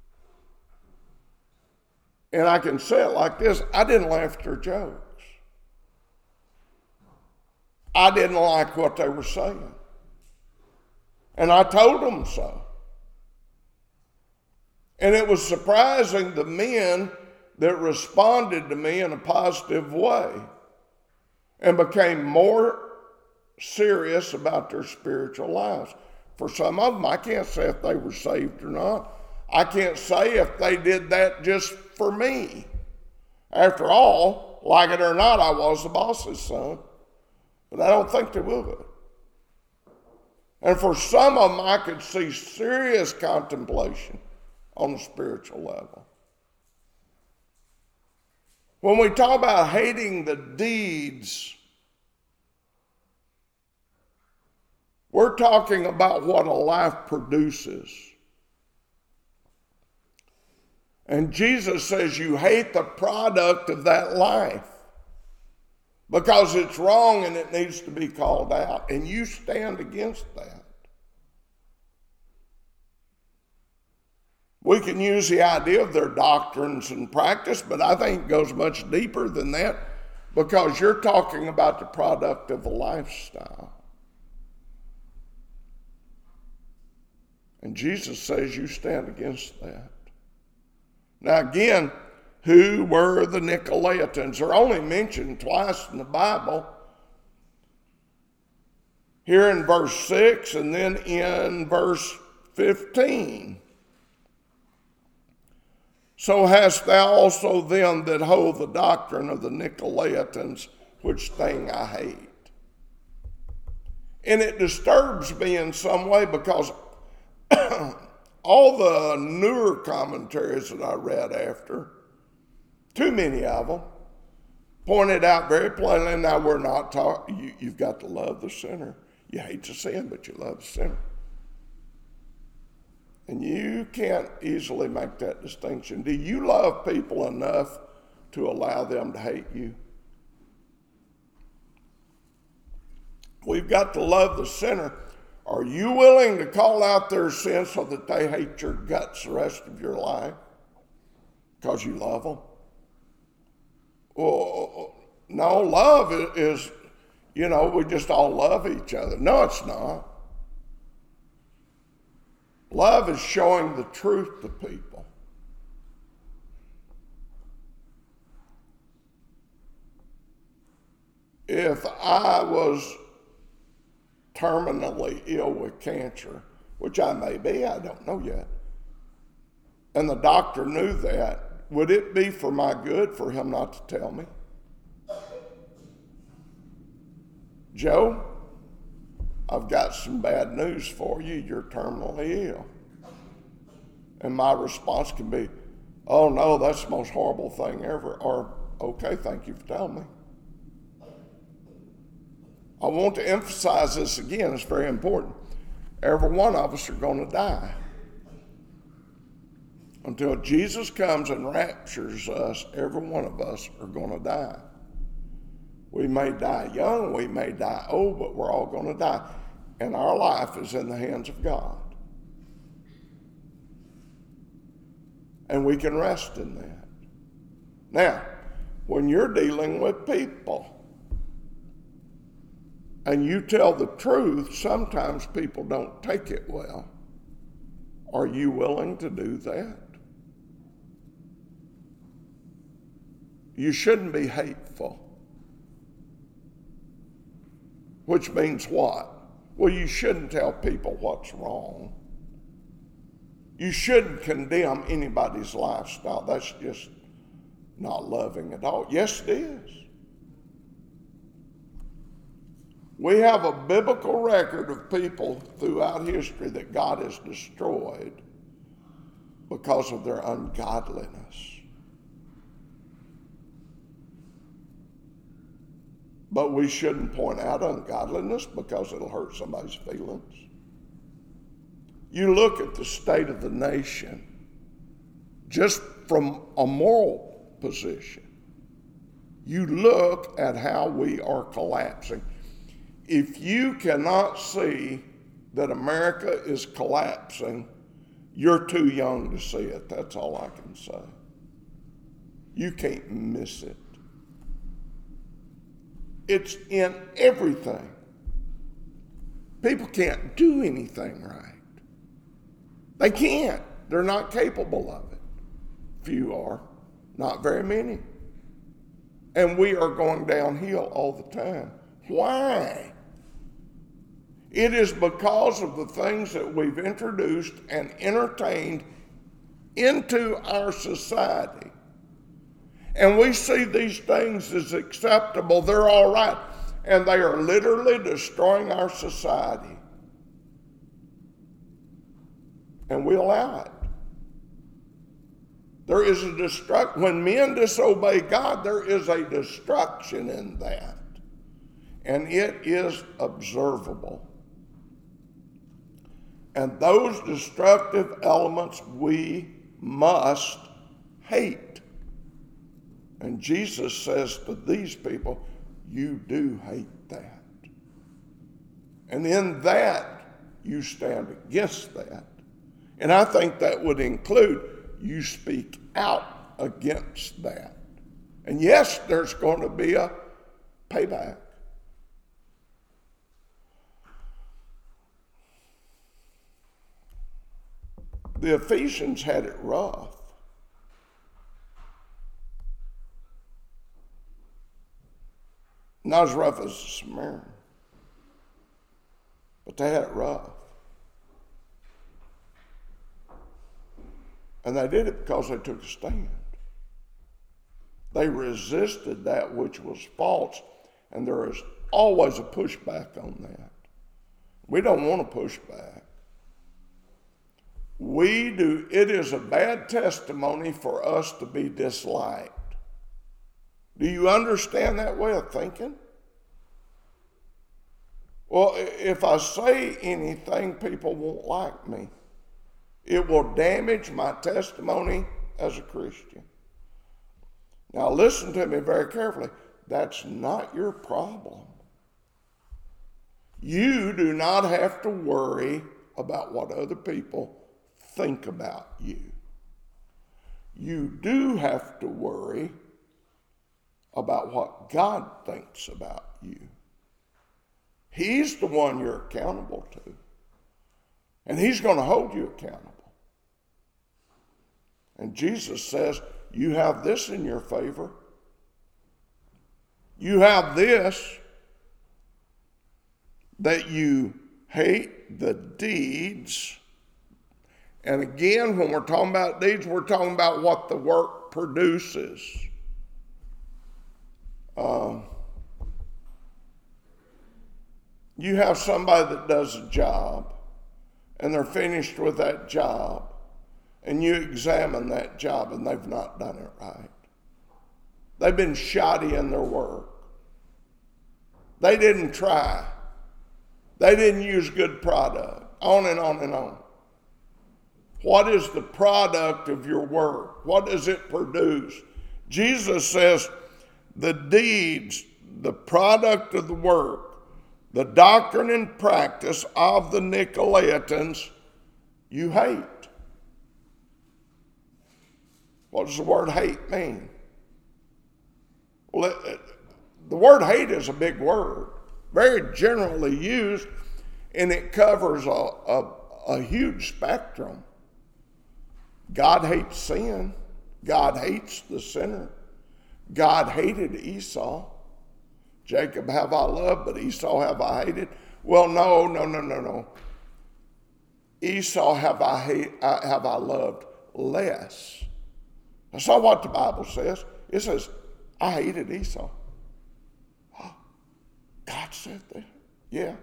[SPEAKER 1] And I can say it like this, I didn't laugh at their jokes. I didn't like what they were saying. And I told them so. And it was surprising the men that responded to me in a positive way and became more serious about their spiritual lives. For some of them, I can't say if they were saved or not. I can't say if they did that just for me. After all, like it or not, I was the boss's son. But I don't think they would. And for some of them, I could see serious contemplation on a spiritual level. When we talk about hating the deeds, we're talking about what a life produces. And Jesus says you hate the product of that life because it's wrong and it needs to be called out. And you stand against that. We can use the idea of their doctrines and practice, but I think it goes much deeper than that because you're talking about the product of a lifestyle. And Jesus says you stand against that. Now again, who were the Nicolaitans? They're only mentioned twice in the Bible. Here in verse 6 and then in verse 15. So hast thou also them that hold the doctrine of the Nicolaitans, which thing I hate. And it disturbs me in some way because all the newer commentaries that I read after, too many of them, pointed out very plainly. Now, we're not talking, you've got to love the sinner. You hate the sin, but you love the sinner. And you can't easily make that distinction. Do you love people enough to allow them to hate you? We've got to love the sinner. Are you willing to call out their sin so that they hate your guts the rest of your life? Because you love them? Well, no, love is, we just all love each other. No, it's not. Love is showing the truth to people. If I was terminally ill with cancer, which I may be, I don't know yet, and the doctor knew that, would it be for my good for him not to tell me? Joe, I've got some bad news for you. You're terminally ill. And my response can be, oh no, that's the most horrible thing ever. Or, okay, thank you for telling me. I want to emphasize this again. It's very important. Every one of us are going to die. Until Jesus comes and raptures us, every one of us are going to die. We may die young, we may die old, but we're all going to die. And our life is in the hands of God. And we can rest in that. Now, when you're dealing with people and you tell the truth, sometimes people don't take it well. Are you willing to do that? You shouldn't be hateful. Which means what? Well, you shouldn't tell people what's wrong. You shouldn't condemn anybody's lifestyle. That's just not loving at all. Yes, it is. We have a biblical record of people throughout history that God has destroyed because of their ungodliness. But we shouldn't point out ungodliness because it'll hurt somebody's feelings. You look at the state of the nation just from a moral position. You look at how we are collapsing. If you cannot see that America is collapsing, you're too young to see it. That's all I can say. You can't miss it. It's in everything. People can't do anything right. They can't. They're not capable of it. Few are. Not very many. And we are going downhill all the time. Why? It is because of the things that we've introduced and entertained into our society. And we see these things as acceptable. They're all right. And they are literally destroying our society. And we allow it. There is a destruction. When men disobey God, there is a destruction in that. And it is observable. And those destructive elements we must hate. And Jesus says to these people, you do hate that. And in that, you stand against that. And I think that would include you speak out against that. And yes, there's going to be a payback. The Ephesians had it rough. Not as rough as the Samaritan, but they had it rough. And they did it because they took a stand. They resisted that which was false, and there is always a pushback on that. We don't want to push back. It is a bad testimony for us to be disliked. Do you understand that way of thinking? Well, if I say anything, people won't like me. It will damage my testimony as a Christian. Now listen to me very carefully. That's not your problem. You do not have to worry about what other people think about you. You do have to worry about what God thinks about you. He's the one you're accountable to. And he's going to hold you accountable. And Jesus says, you have this in your favor. You have this, that you hate the deeds. And again, when we're talking about deeds, we're talking about what the work produces. You have somebody that does a job, and they're finished with that job, and you examine that job, and they've not done it right. They've been shoddy in their work. They didn't try. They didn't use good product. On and on and on. What is the product of your work? What does it produce? Jesus says the deeds, the product of the work, the doctrine and practice of the Nicolaitans, you hate. What does the word hate mean? Well, the word hate is a big word, very generally used, and it covers a huge spectrum. God hates sin. God hates the sinner. God hated Esau. Jacob have I loved, but Esau have I hated. Well, no. Esau have I loved less. That's not what the Bible says. It says, I hated Esau. God said that? Yeah.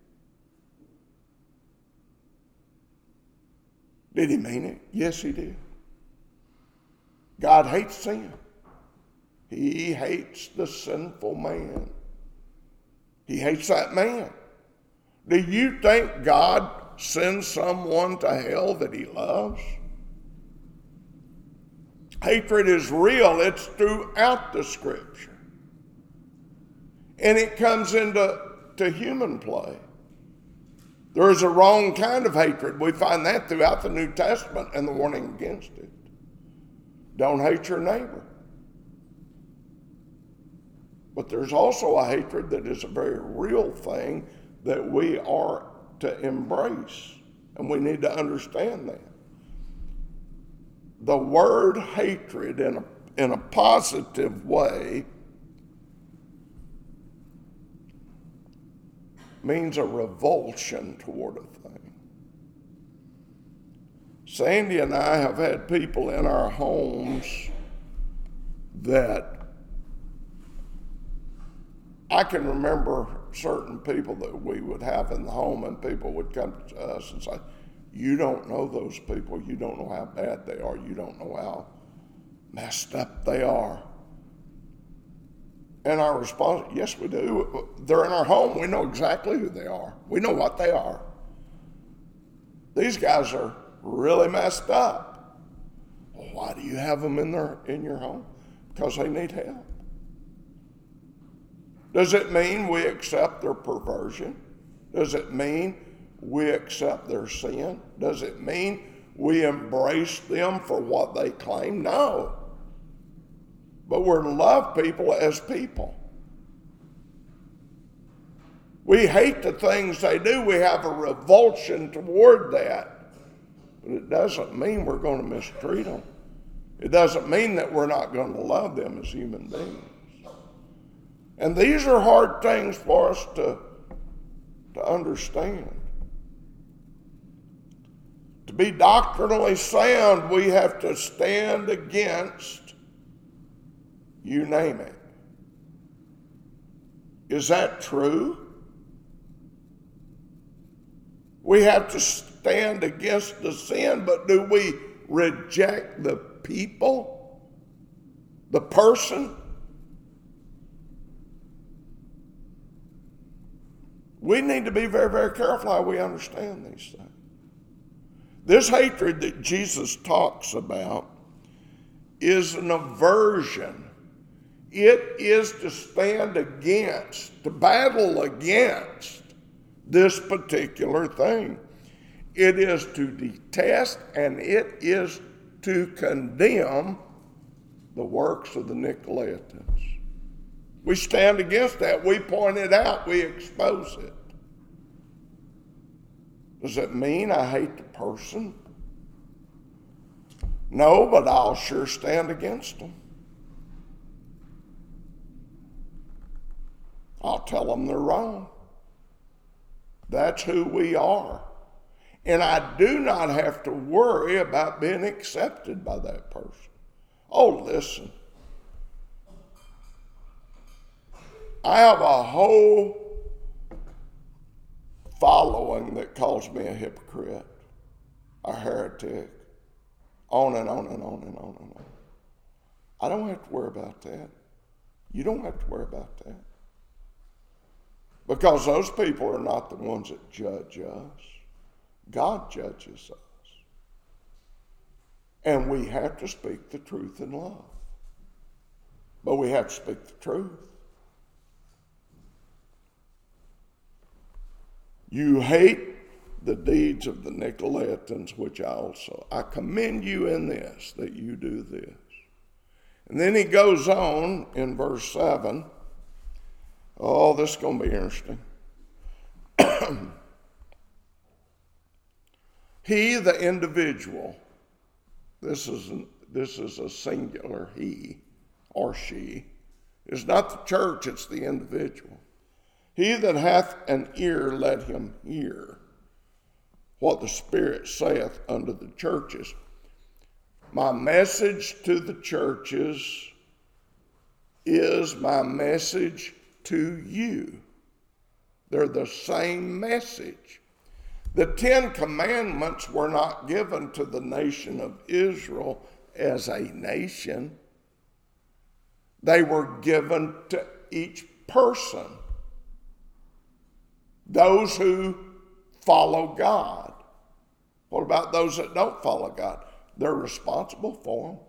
[SPEAKER 1] Did he mean it? Yes, he did. God hates sin. He hates the sinful man. He hates that man. Do you think God sends someone to hell that he loves? Hatred is real. It's throughout the Scripture. And it comes into human play. There is a wrong kind of hatred. We find that throughout the New Testament and the warning against it. Don't hate your neighbor. But there's also a hatred that is a very real thing that we are to embrace. And we need to understand that. The word hatred in a positive way means a revulsion toward a thing. Sandy and I have had people in our homes that I can remember certain people that we would have in the home, and people would come to us and say, you don't know those people. You don't know how bad they are. You don't know how messed up they are. And our response, yes, we do. They're in our home. We know exactly who they are. We know what they are. These guys are really messed up. Well, why do you have them in your home? Because they need help. Does it mean we accept their perversion? Does it mean we accept their sin? Does it mean we embrace them for what they claim? No. But we're to love people as people. We hate the things they do. We have a revulsion toward that. But it doesn't mean we're going to mistreat them. It doesn't mean that we're not going to love them as human beings. And these are hard things for us to understand. To be doctrinally sound, we have to stand against, you name it. Is that true? We have to stand against the sin, but do we reject the people, the person? We need to be very, very careful how we understand these things. This hatred that Jesus talks about is an aversion. It is to stand against, to battle against this particular thing. It is to detest and it is to condemn the works of the Nicolaitans. We stand against that. We point it out. We expose it. Does it mean I hate the person? No, but I'll sure stand against them. I'll tell them they're wrong. That's who we are. And I do not have to worry about being accepted by that person. Oh, listen. I have a whole following that calls me a hypocrite, a heretic, on and on and on and on and on. I don't have to worry about that. You don't have to worry about that. Because those people are not the ones that judge us. God judges us. And we have to speak the truth in love. But we have to speak the truth. You hate the deeds of the Nicolaitans, which I commend you in this, that you do this. And then he goes on in verse 7. Oh, this is going to be interesting. He, the individual, this is a singular he or she. It's not the church, it's the individual. He that hath an ear, let him hear what the Spirit saith unto the churches. My message to the churches is my message to you. They're the same message. The 10 Commandments were not given to the nation of Israel as a nation. They were given to each person. Those who follow God. What about those that don't follow God? They're responsible for them.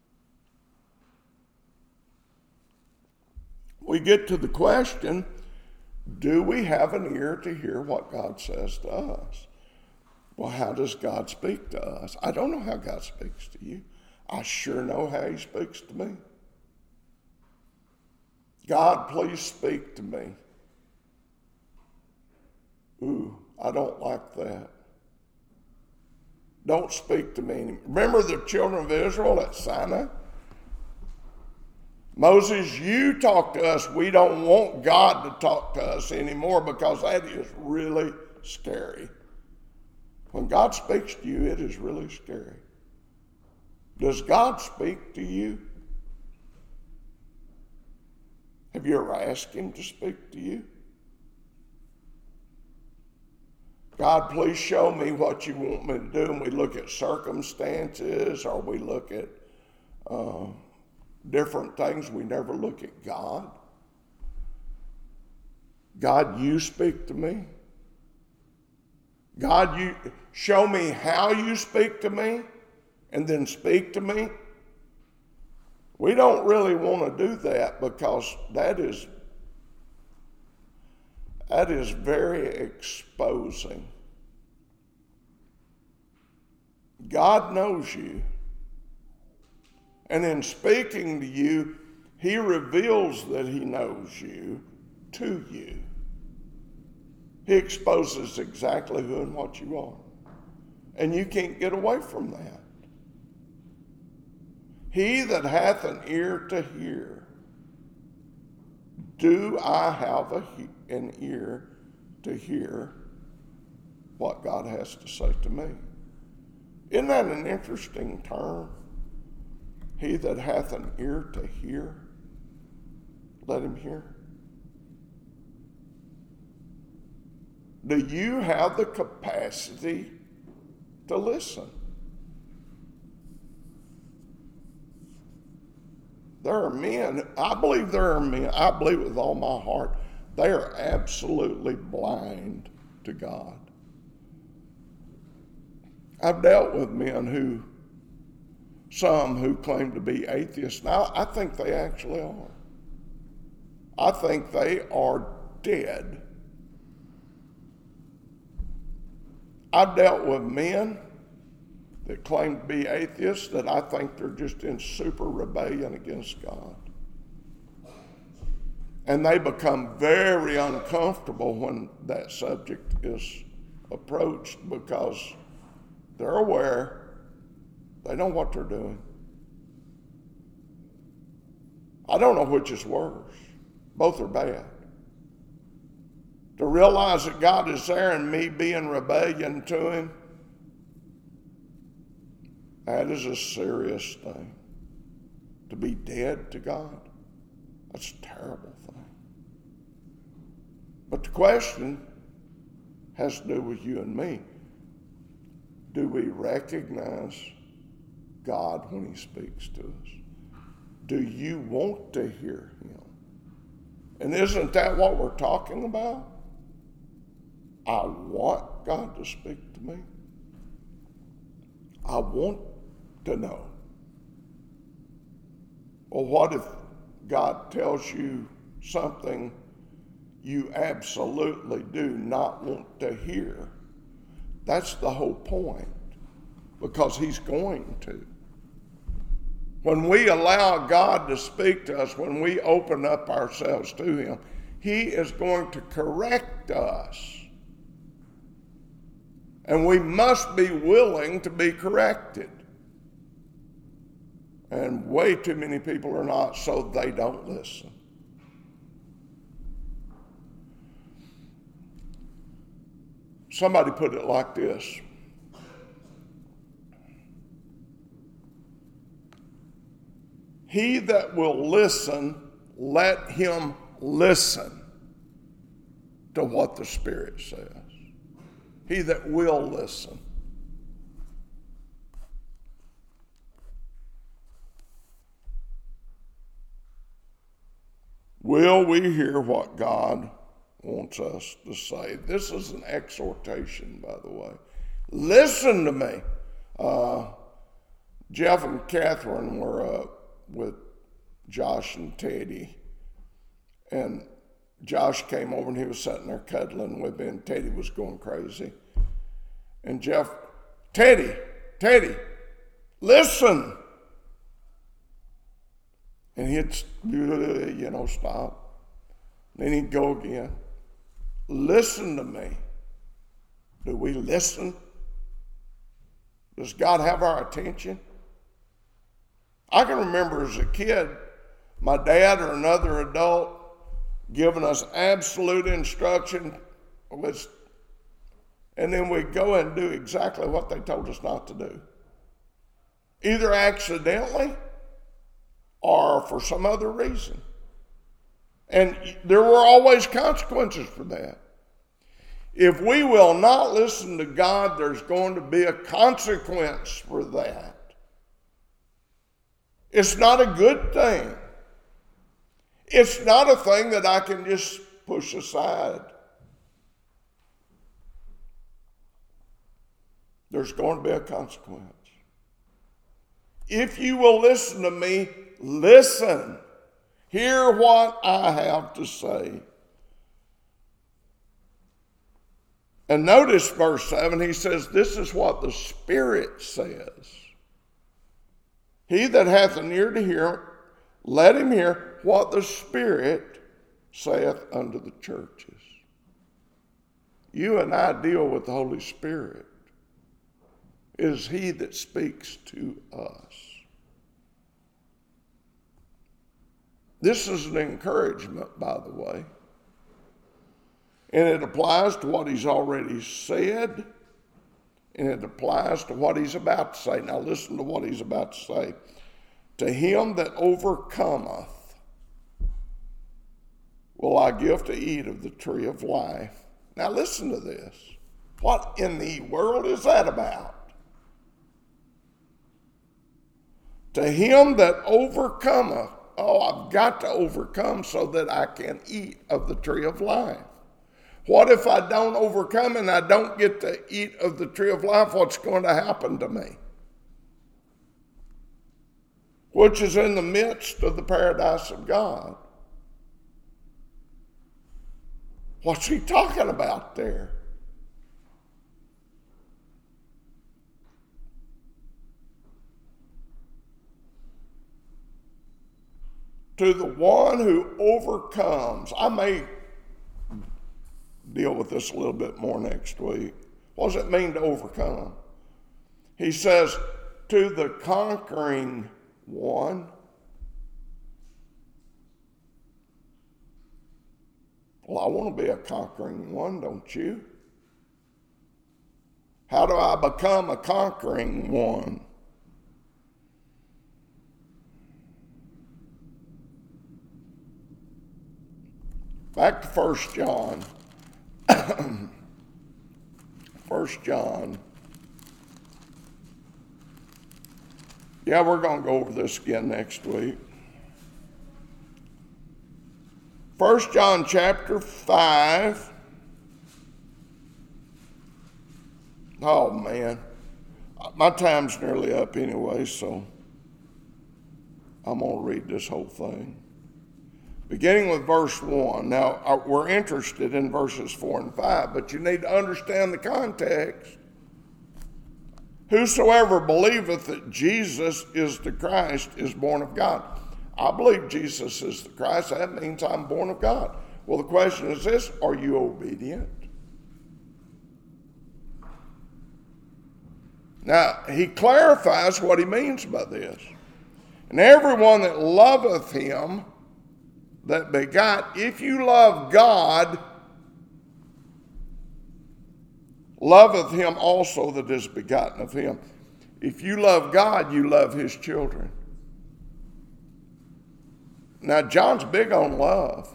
[SPEAKER 1] We get to the question, do we have an ear to hear what God says to us? Well, how does God speak to us? I don't know how God speaks to you. I sure know how he speaks to me. God, please speak to me. Ooh, I don't like that. Don't speak to me anymore. Remember the children of Israel at Sinai? Moses, you talk to us. We don't want God to talk to us anymore because that is really scary. When God speaks to you, it is really scary. Does God speak to you? Have you ever asked him to speak to you? God, please show me what you want me to do. And we look at circumstances or we look at different things. We never look at God. God, you speak to me. God, you show me how you speak to me and then speak to me. We don't really want to do that because that is very exposing. God knows you. And in speaking to you, he reveals that he knows you to you. He exposes exactly who and what you are. And you can't get away from that. He that hath an ear to hear, do I have an ear to hear what God has to say to me? Isn't that an interesting term? He that hath an ear to hear, let him hear. Do you have the capacity to listen? There are men, I believe with all my heart, They are absolutely blind to God. I've dealt with men some who claim to be atheists. Now, I think they actually are. I think they are dead. I've dealt with men that claim to be atheists that I think they're just in super rebellion against God. And they become very uncomfortable when that subject is approached because they're aware, they know what they're doing. I don't know which is worse. Both are bad. To realize that God is there and me be in rebellion to Him, that is a serious thing. To be dead to God, that's a terrible thing. But the question has to do with you and me. Do we recognize God when He speaks to us? Do you want to hear Him? And isn't that what we're talking about? I want God to speak to me. I want to know. Well, what if God tells you something you absolutely do not want to hear? That's the whole point, because He's going to. When we allow God to speak to us, when we open up ourselves to Him, He is going to correct us. And we must be willing to be corrected. And way too many people are not, so they don't listen. Somebody put it like this. He that will listen, let him listen to what the Spirit says. He that will listen. Will we hear what God wants us to say? This is an exhortation, by the way. Listen to me. Jeff and Catherine were with Josh and Teddy, and Josh came over and he was sitting there cuddling with me, and Teddy was going crazy. And Jeff, Teddy, listen. And he'd, stop. Then he'd go again. Listen to me. Do we listen? Does God have our attention? I can remember as a kid, my dad or another adult giving us absolute instruction, and then we'd go and do exactly what they told us not to do. Either accidentally or for some other reason. And there were always consequences for that. If we will not listen to God, there's going to be a consequence for that. It's not a good thing. It's not a thing that I can just push aside. There's going to be a consequence. If you will listen to me, listen. Hear what I have to say. And notice verse 7, he says, this is what the Spirit says. He that hath an ear to hear, let him hear what the Spirit saith unto the churches. You and I deal with the Holy Spirit. It is He that speaks to us. This is an encouragement, by the way. And it applies to what He's already said, and it applies to what He's about to say. Now listen to what He's about to say. To him that overcometh will I give to eat of the tree of life. Now listen to this. What in the world is that about? To him that overcometh, Oh, I've got to overcome so that I can eat of the tree of life. What if I don't overcome and I don't get to eat of the tree of life? What's going to happen to me? Which is in the midst of the paradise of God. What's he talking about there? To the one who overcomes. I may deal with this a little bit more next week. What does it mean to overcome? He says, to the conquering one. Well, I want to be a conquering one, don't you? How do I become a conquering one? Back to 1 John. 1 John. Yeah, we're going to go over this again next week. 1 John chapter 5. Oh, man. My time's nearly up anyway, so I'm going to read this whole thing. Beginning with verse 1. Now, we're interested in verses 4 and 5, but you need to understand the context. Whosoever believeth that Jesus is the Christ is born of God. I believe Jesus is the Christ. That means I'm born of God. Well, the question is this: are you obedient? Now, he clarifies what he means by this. And everyone that loveth him that begot, if you love God, loveth him also that is begotten of him. If you love God, you love his children. Now, John's big on love.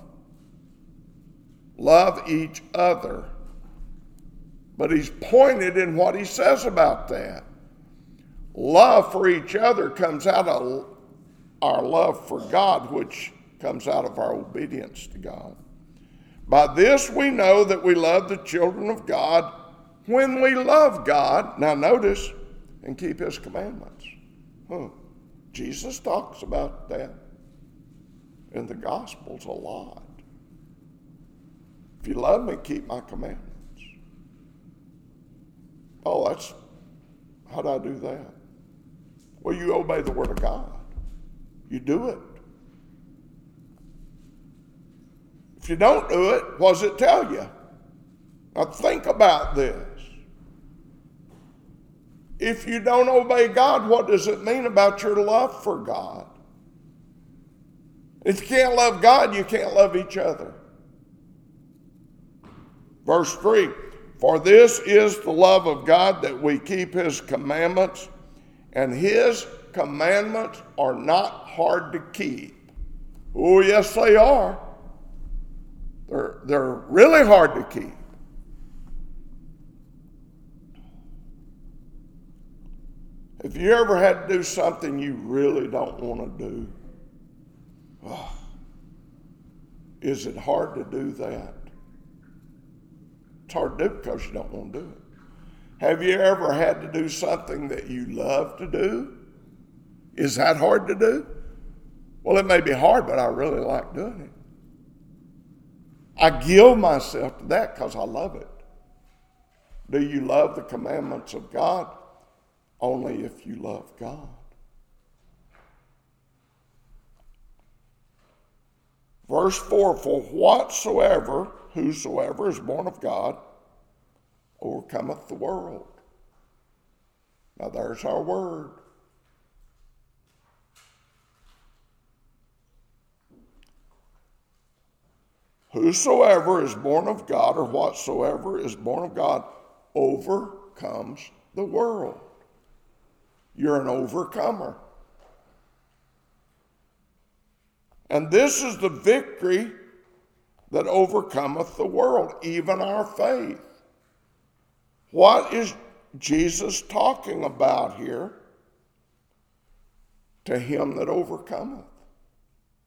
[SPEAKER 1] Love each other. But he's pointed in what he says about that. Love for each other comes out of our love for God, which comes out of our obedience to God. By this we know that we love the children of God when we love God, now notice, and keep his commandments. Jesus talks about that in the Gospels a lot. If you love me, keep my commandments. Oh, how do I do that? Well, you obey the Word of God. You do it. If you don't do it, what does it tell you? Now think about this. If you don't obey God, what does it mean about your love for God? If you can't love God, you can't love each other. Verse 3, for this is the love of God, that we keep his commandments, and his commandments are not hard to keep. Oh, yes, they are. They're really hard to keep. If you ever had to do something you really don't want to do, is it hard to do that? It's hard to do because you don't want to do it. Have you ever had to do something that you love to do? Is that hard to do? Well, it may be hard, but I really like doing it. I give myself to that because I love it. Do you love the commandments of God? Only if you love God. Verse 4, for whosoever is born of God overcometh the world. Now there's our word. Whosoever is born of God, or whatsoever is born of God, overcomes the world. You're an overcomer. And this is the victory that overcometh the world, even our faith. What is Jesus talking about here? To him that overcometh.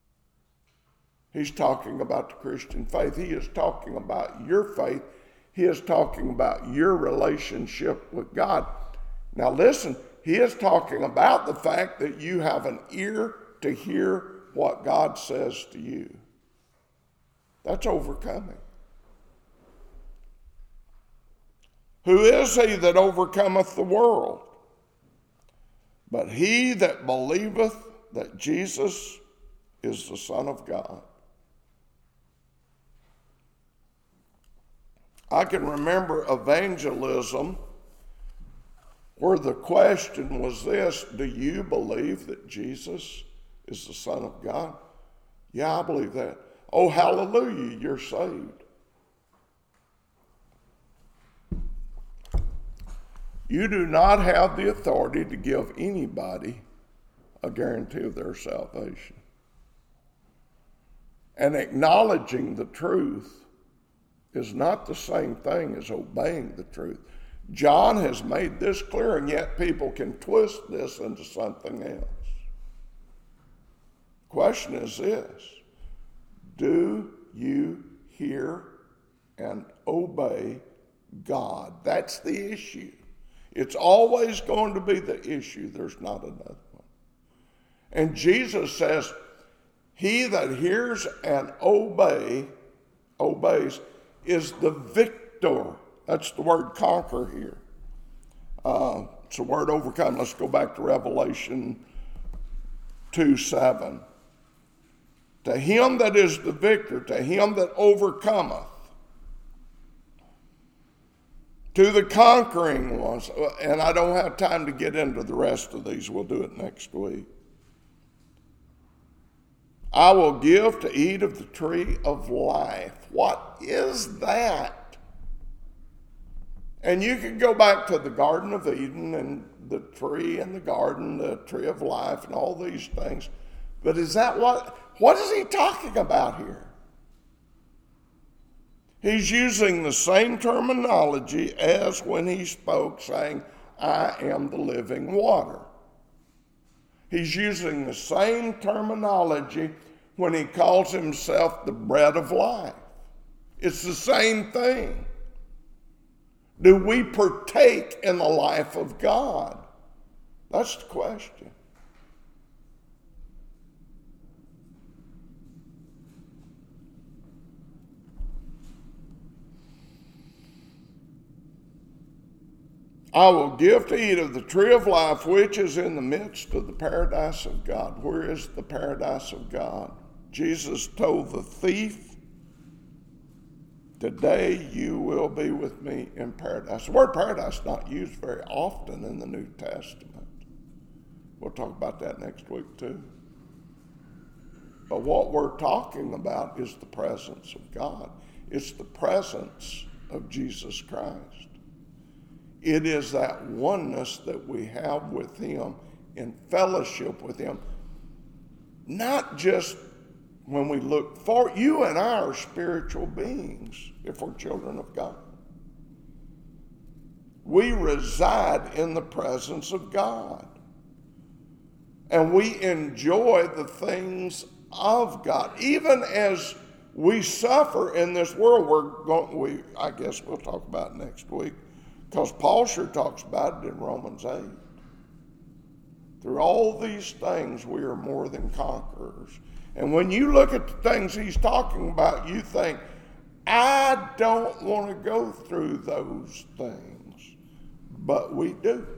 [SPEAKER 1] He's talking about the Christian faith. He is talking about your faith. He is talking about your relationship with God. Now listen, he is talking about the fact that you have an ear to hear what God says to you. That's overcoming. Who is he that overcometh the world? But he that believeth that Jesus is the Son of God. I can remember evangelism where the question was this: do you believe that Jesus is the Son of God? Yeah, I believe that. Oh, hallelujah, you're saved. You do not have the authority to give anybody a guarantee of their salvation. And acknowledging the truth is not the same thing as obeying the truth. John has made this clear, and yet people can twist this into something else. Question is this: do you hear and obey God? That's the issue. It's always going to be the issue. There's not another one. And Jesus says, he that hears and obeys is the victor. That's the word conquer here. It's the word overcome. Let's go back to Revelation 2:7. To him that is the victor, to him that overcometh, to the conquering ones. And I don't have time to get into the rest of these. We'll do it next week. I will give to eat of the tree of life. What is that? And you can go back to the Garden of Eden and the tree in the garden, the tree of life, and all these things. But is that what is he talking about here? He's using the same terminology as when he spoke, saying, I am the living water. He's using the same terminology when he calls himself the bread of life. It's the same thing. Do we partake in the life of God? That's the question. I will give to eat of the tree of life, which is in the midst of the paradise of God. Where is the paradise of God? Jesus told the thief, today you will be with me in paradise. The word paradise is not used very often in the New Testament. We'll talk about that next week too. But what we're talking about is the presence of God. It's the presence of Jesus Christ. It is that oneness that we have with him, in fellowship with him. Not just when we look for, you and I are spiritual beings if we're children of God. We reside in the presence of God. And we enjoy the things of God. Even as we suffer in this world, I guess we'll talk about it next week. Because Paul sure talks about it in Romans 8. Through all these things, we are more than conquerors. And when you look at the things he's talking about, you think, I don't want to go through those things. But we do.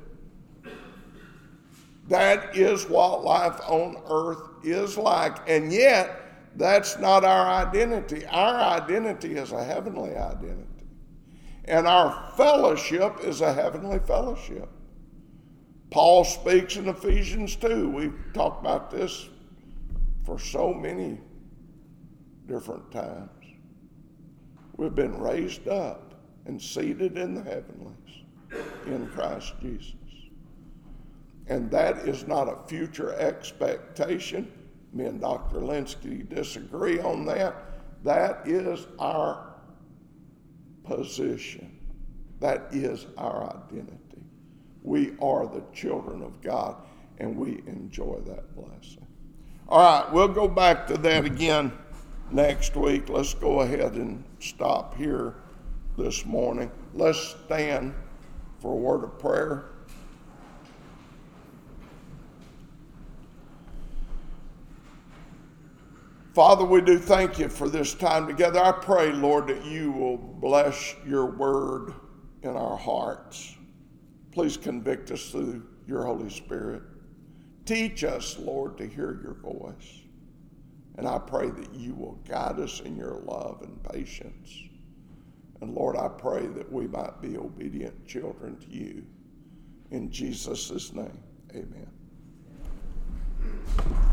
[SPEAKER 1] That is what life on earth is like. And yet, that's not our identity. Our identity is a heavenly identity. And our fellowship is a heavenly fellowship. Paul speaks in Ephesians 2. We've talked about this for so many different times. We've been raised up and seated in the heavenlies in Christ Jesus. And that is not a future expectation. Me and Dr. Linsky disagree on that. That is our position. That is our identity. We are the children of God, and we enjoy that blessing. All right, we'll go back to that again next week. Let's go ahead and stop here this morning. Let's stand for a word of prayer. Father, we do thank you for this time together. I pray, Lord, that you will bless your word in our hearts. Please convict us through your Holy Spirit. Teach us, Lord, to hear your voice. And I pray that you will guide us in your love and patience. And Lord, I pray that we might be obedient children to you. In Jesus' name, amen.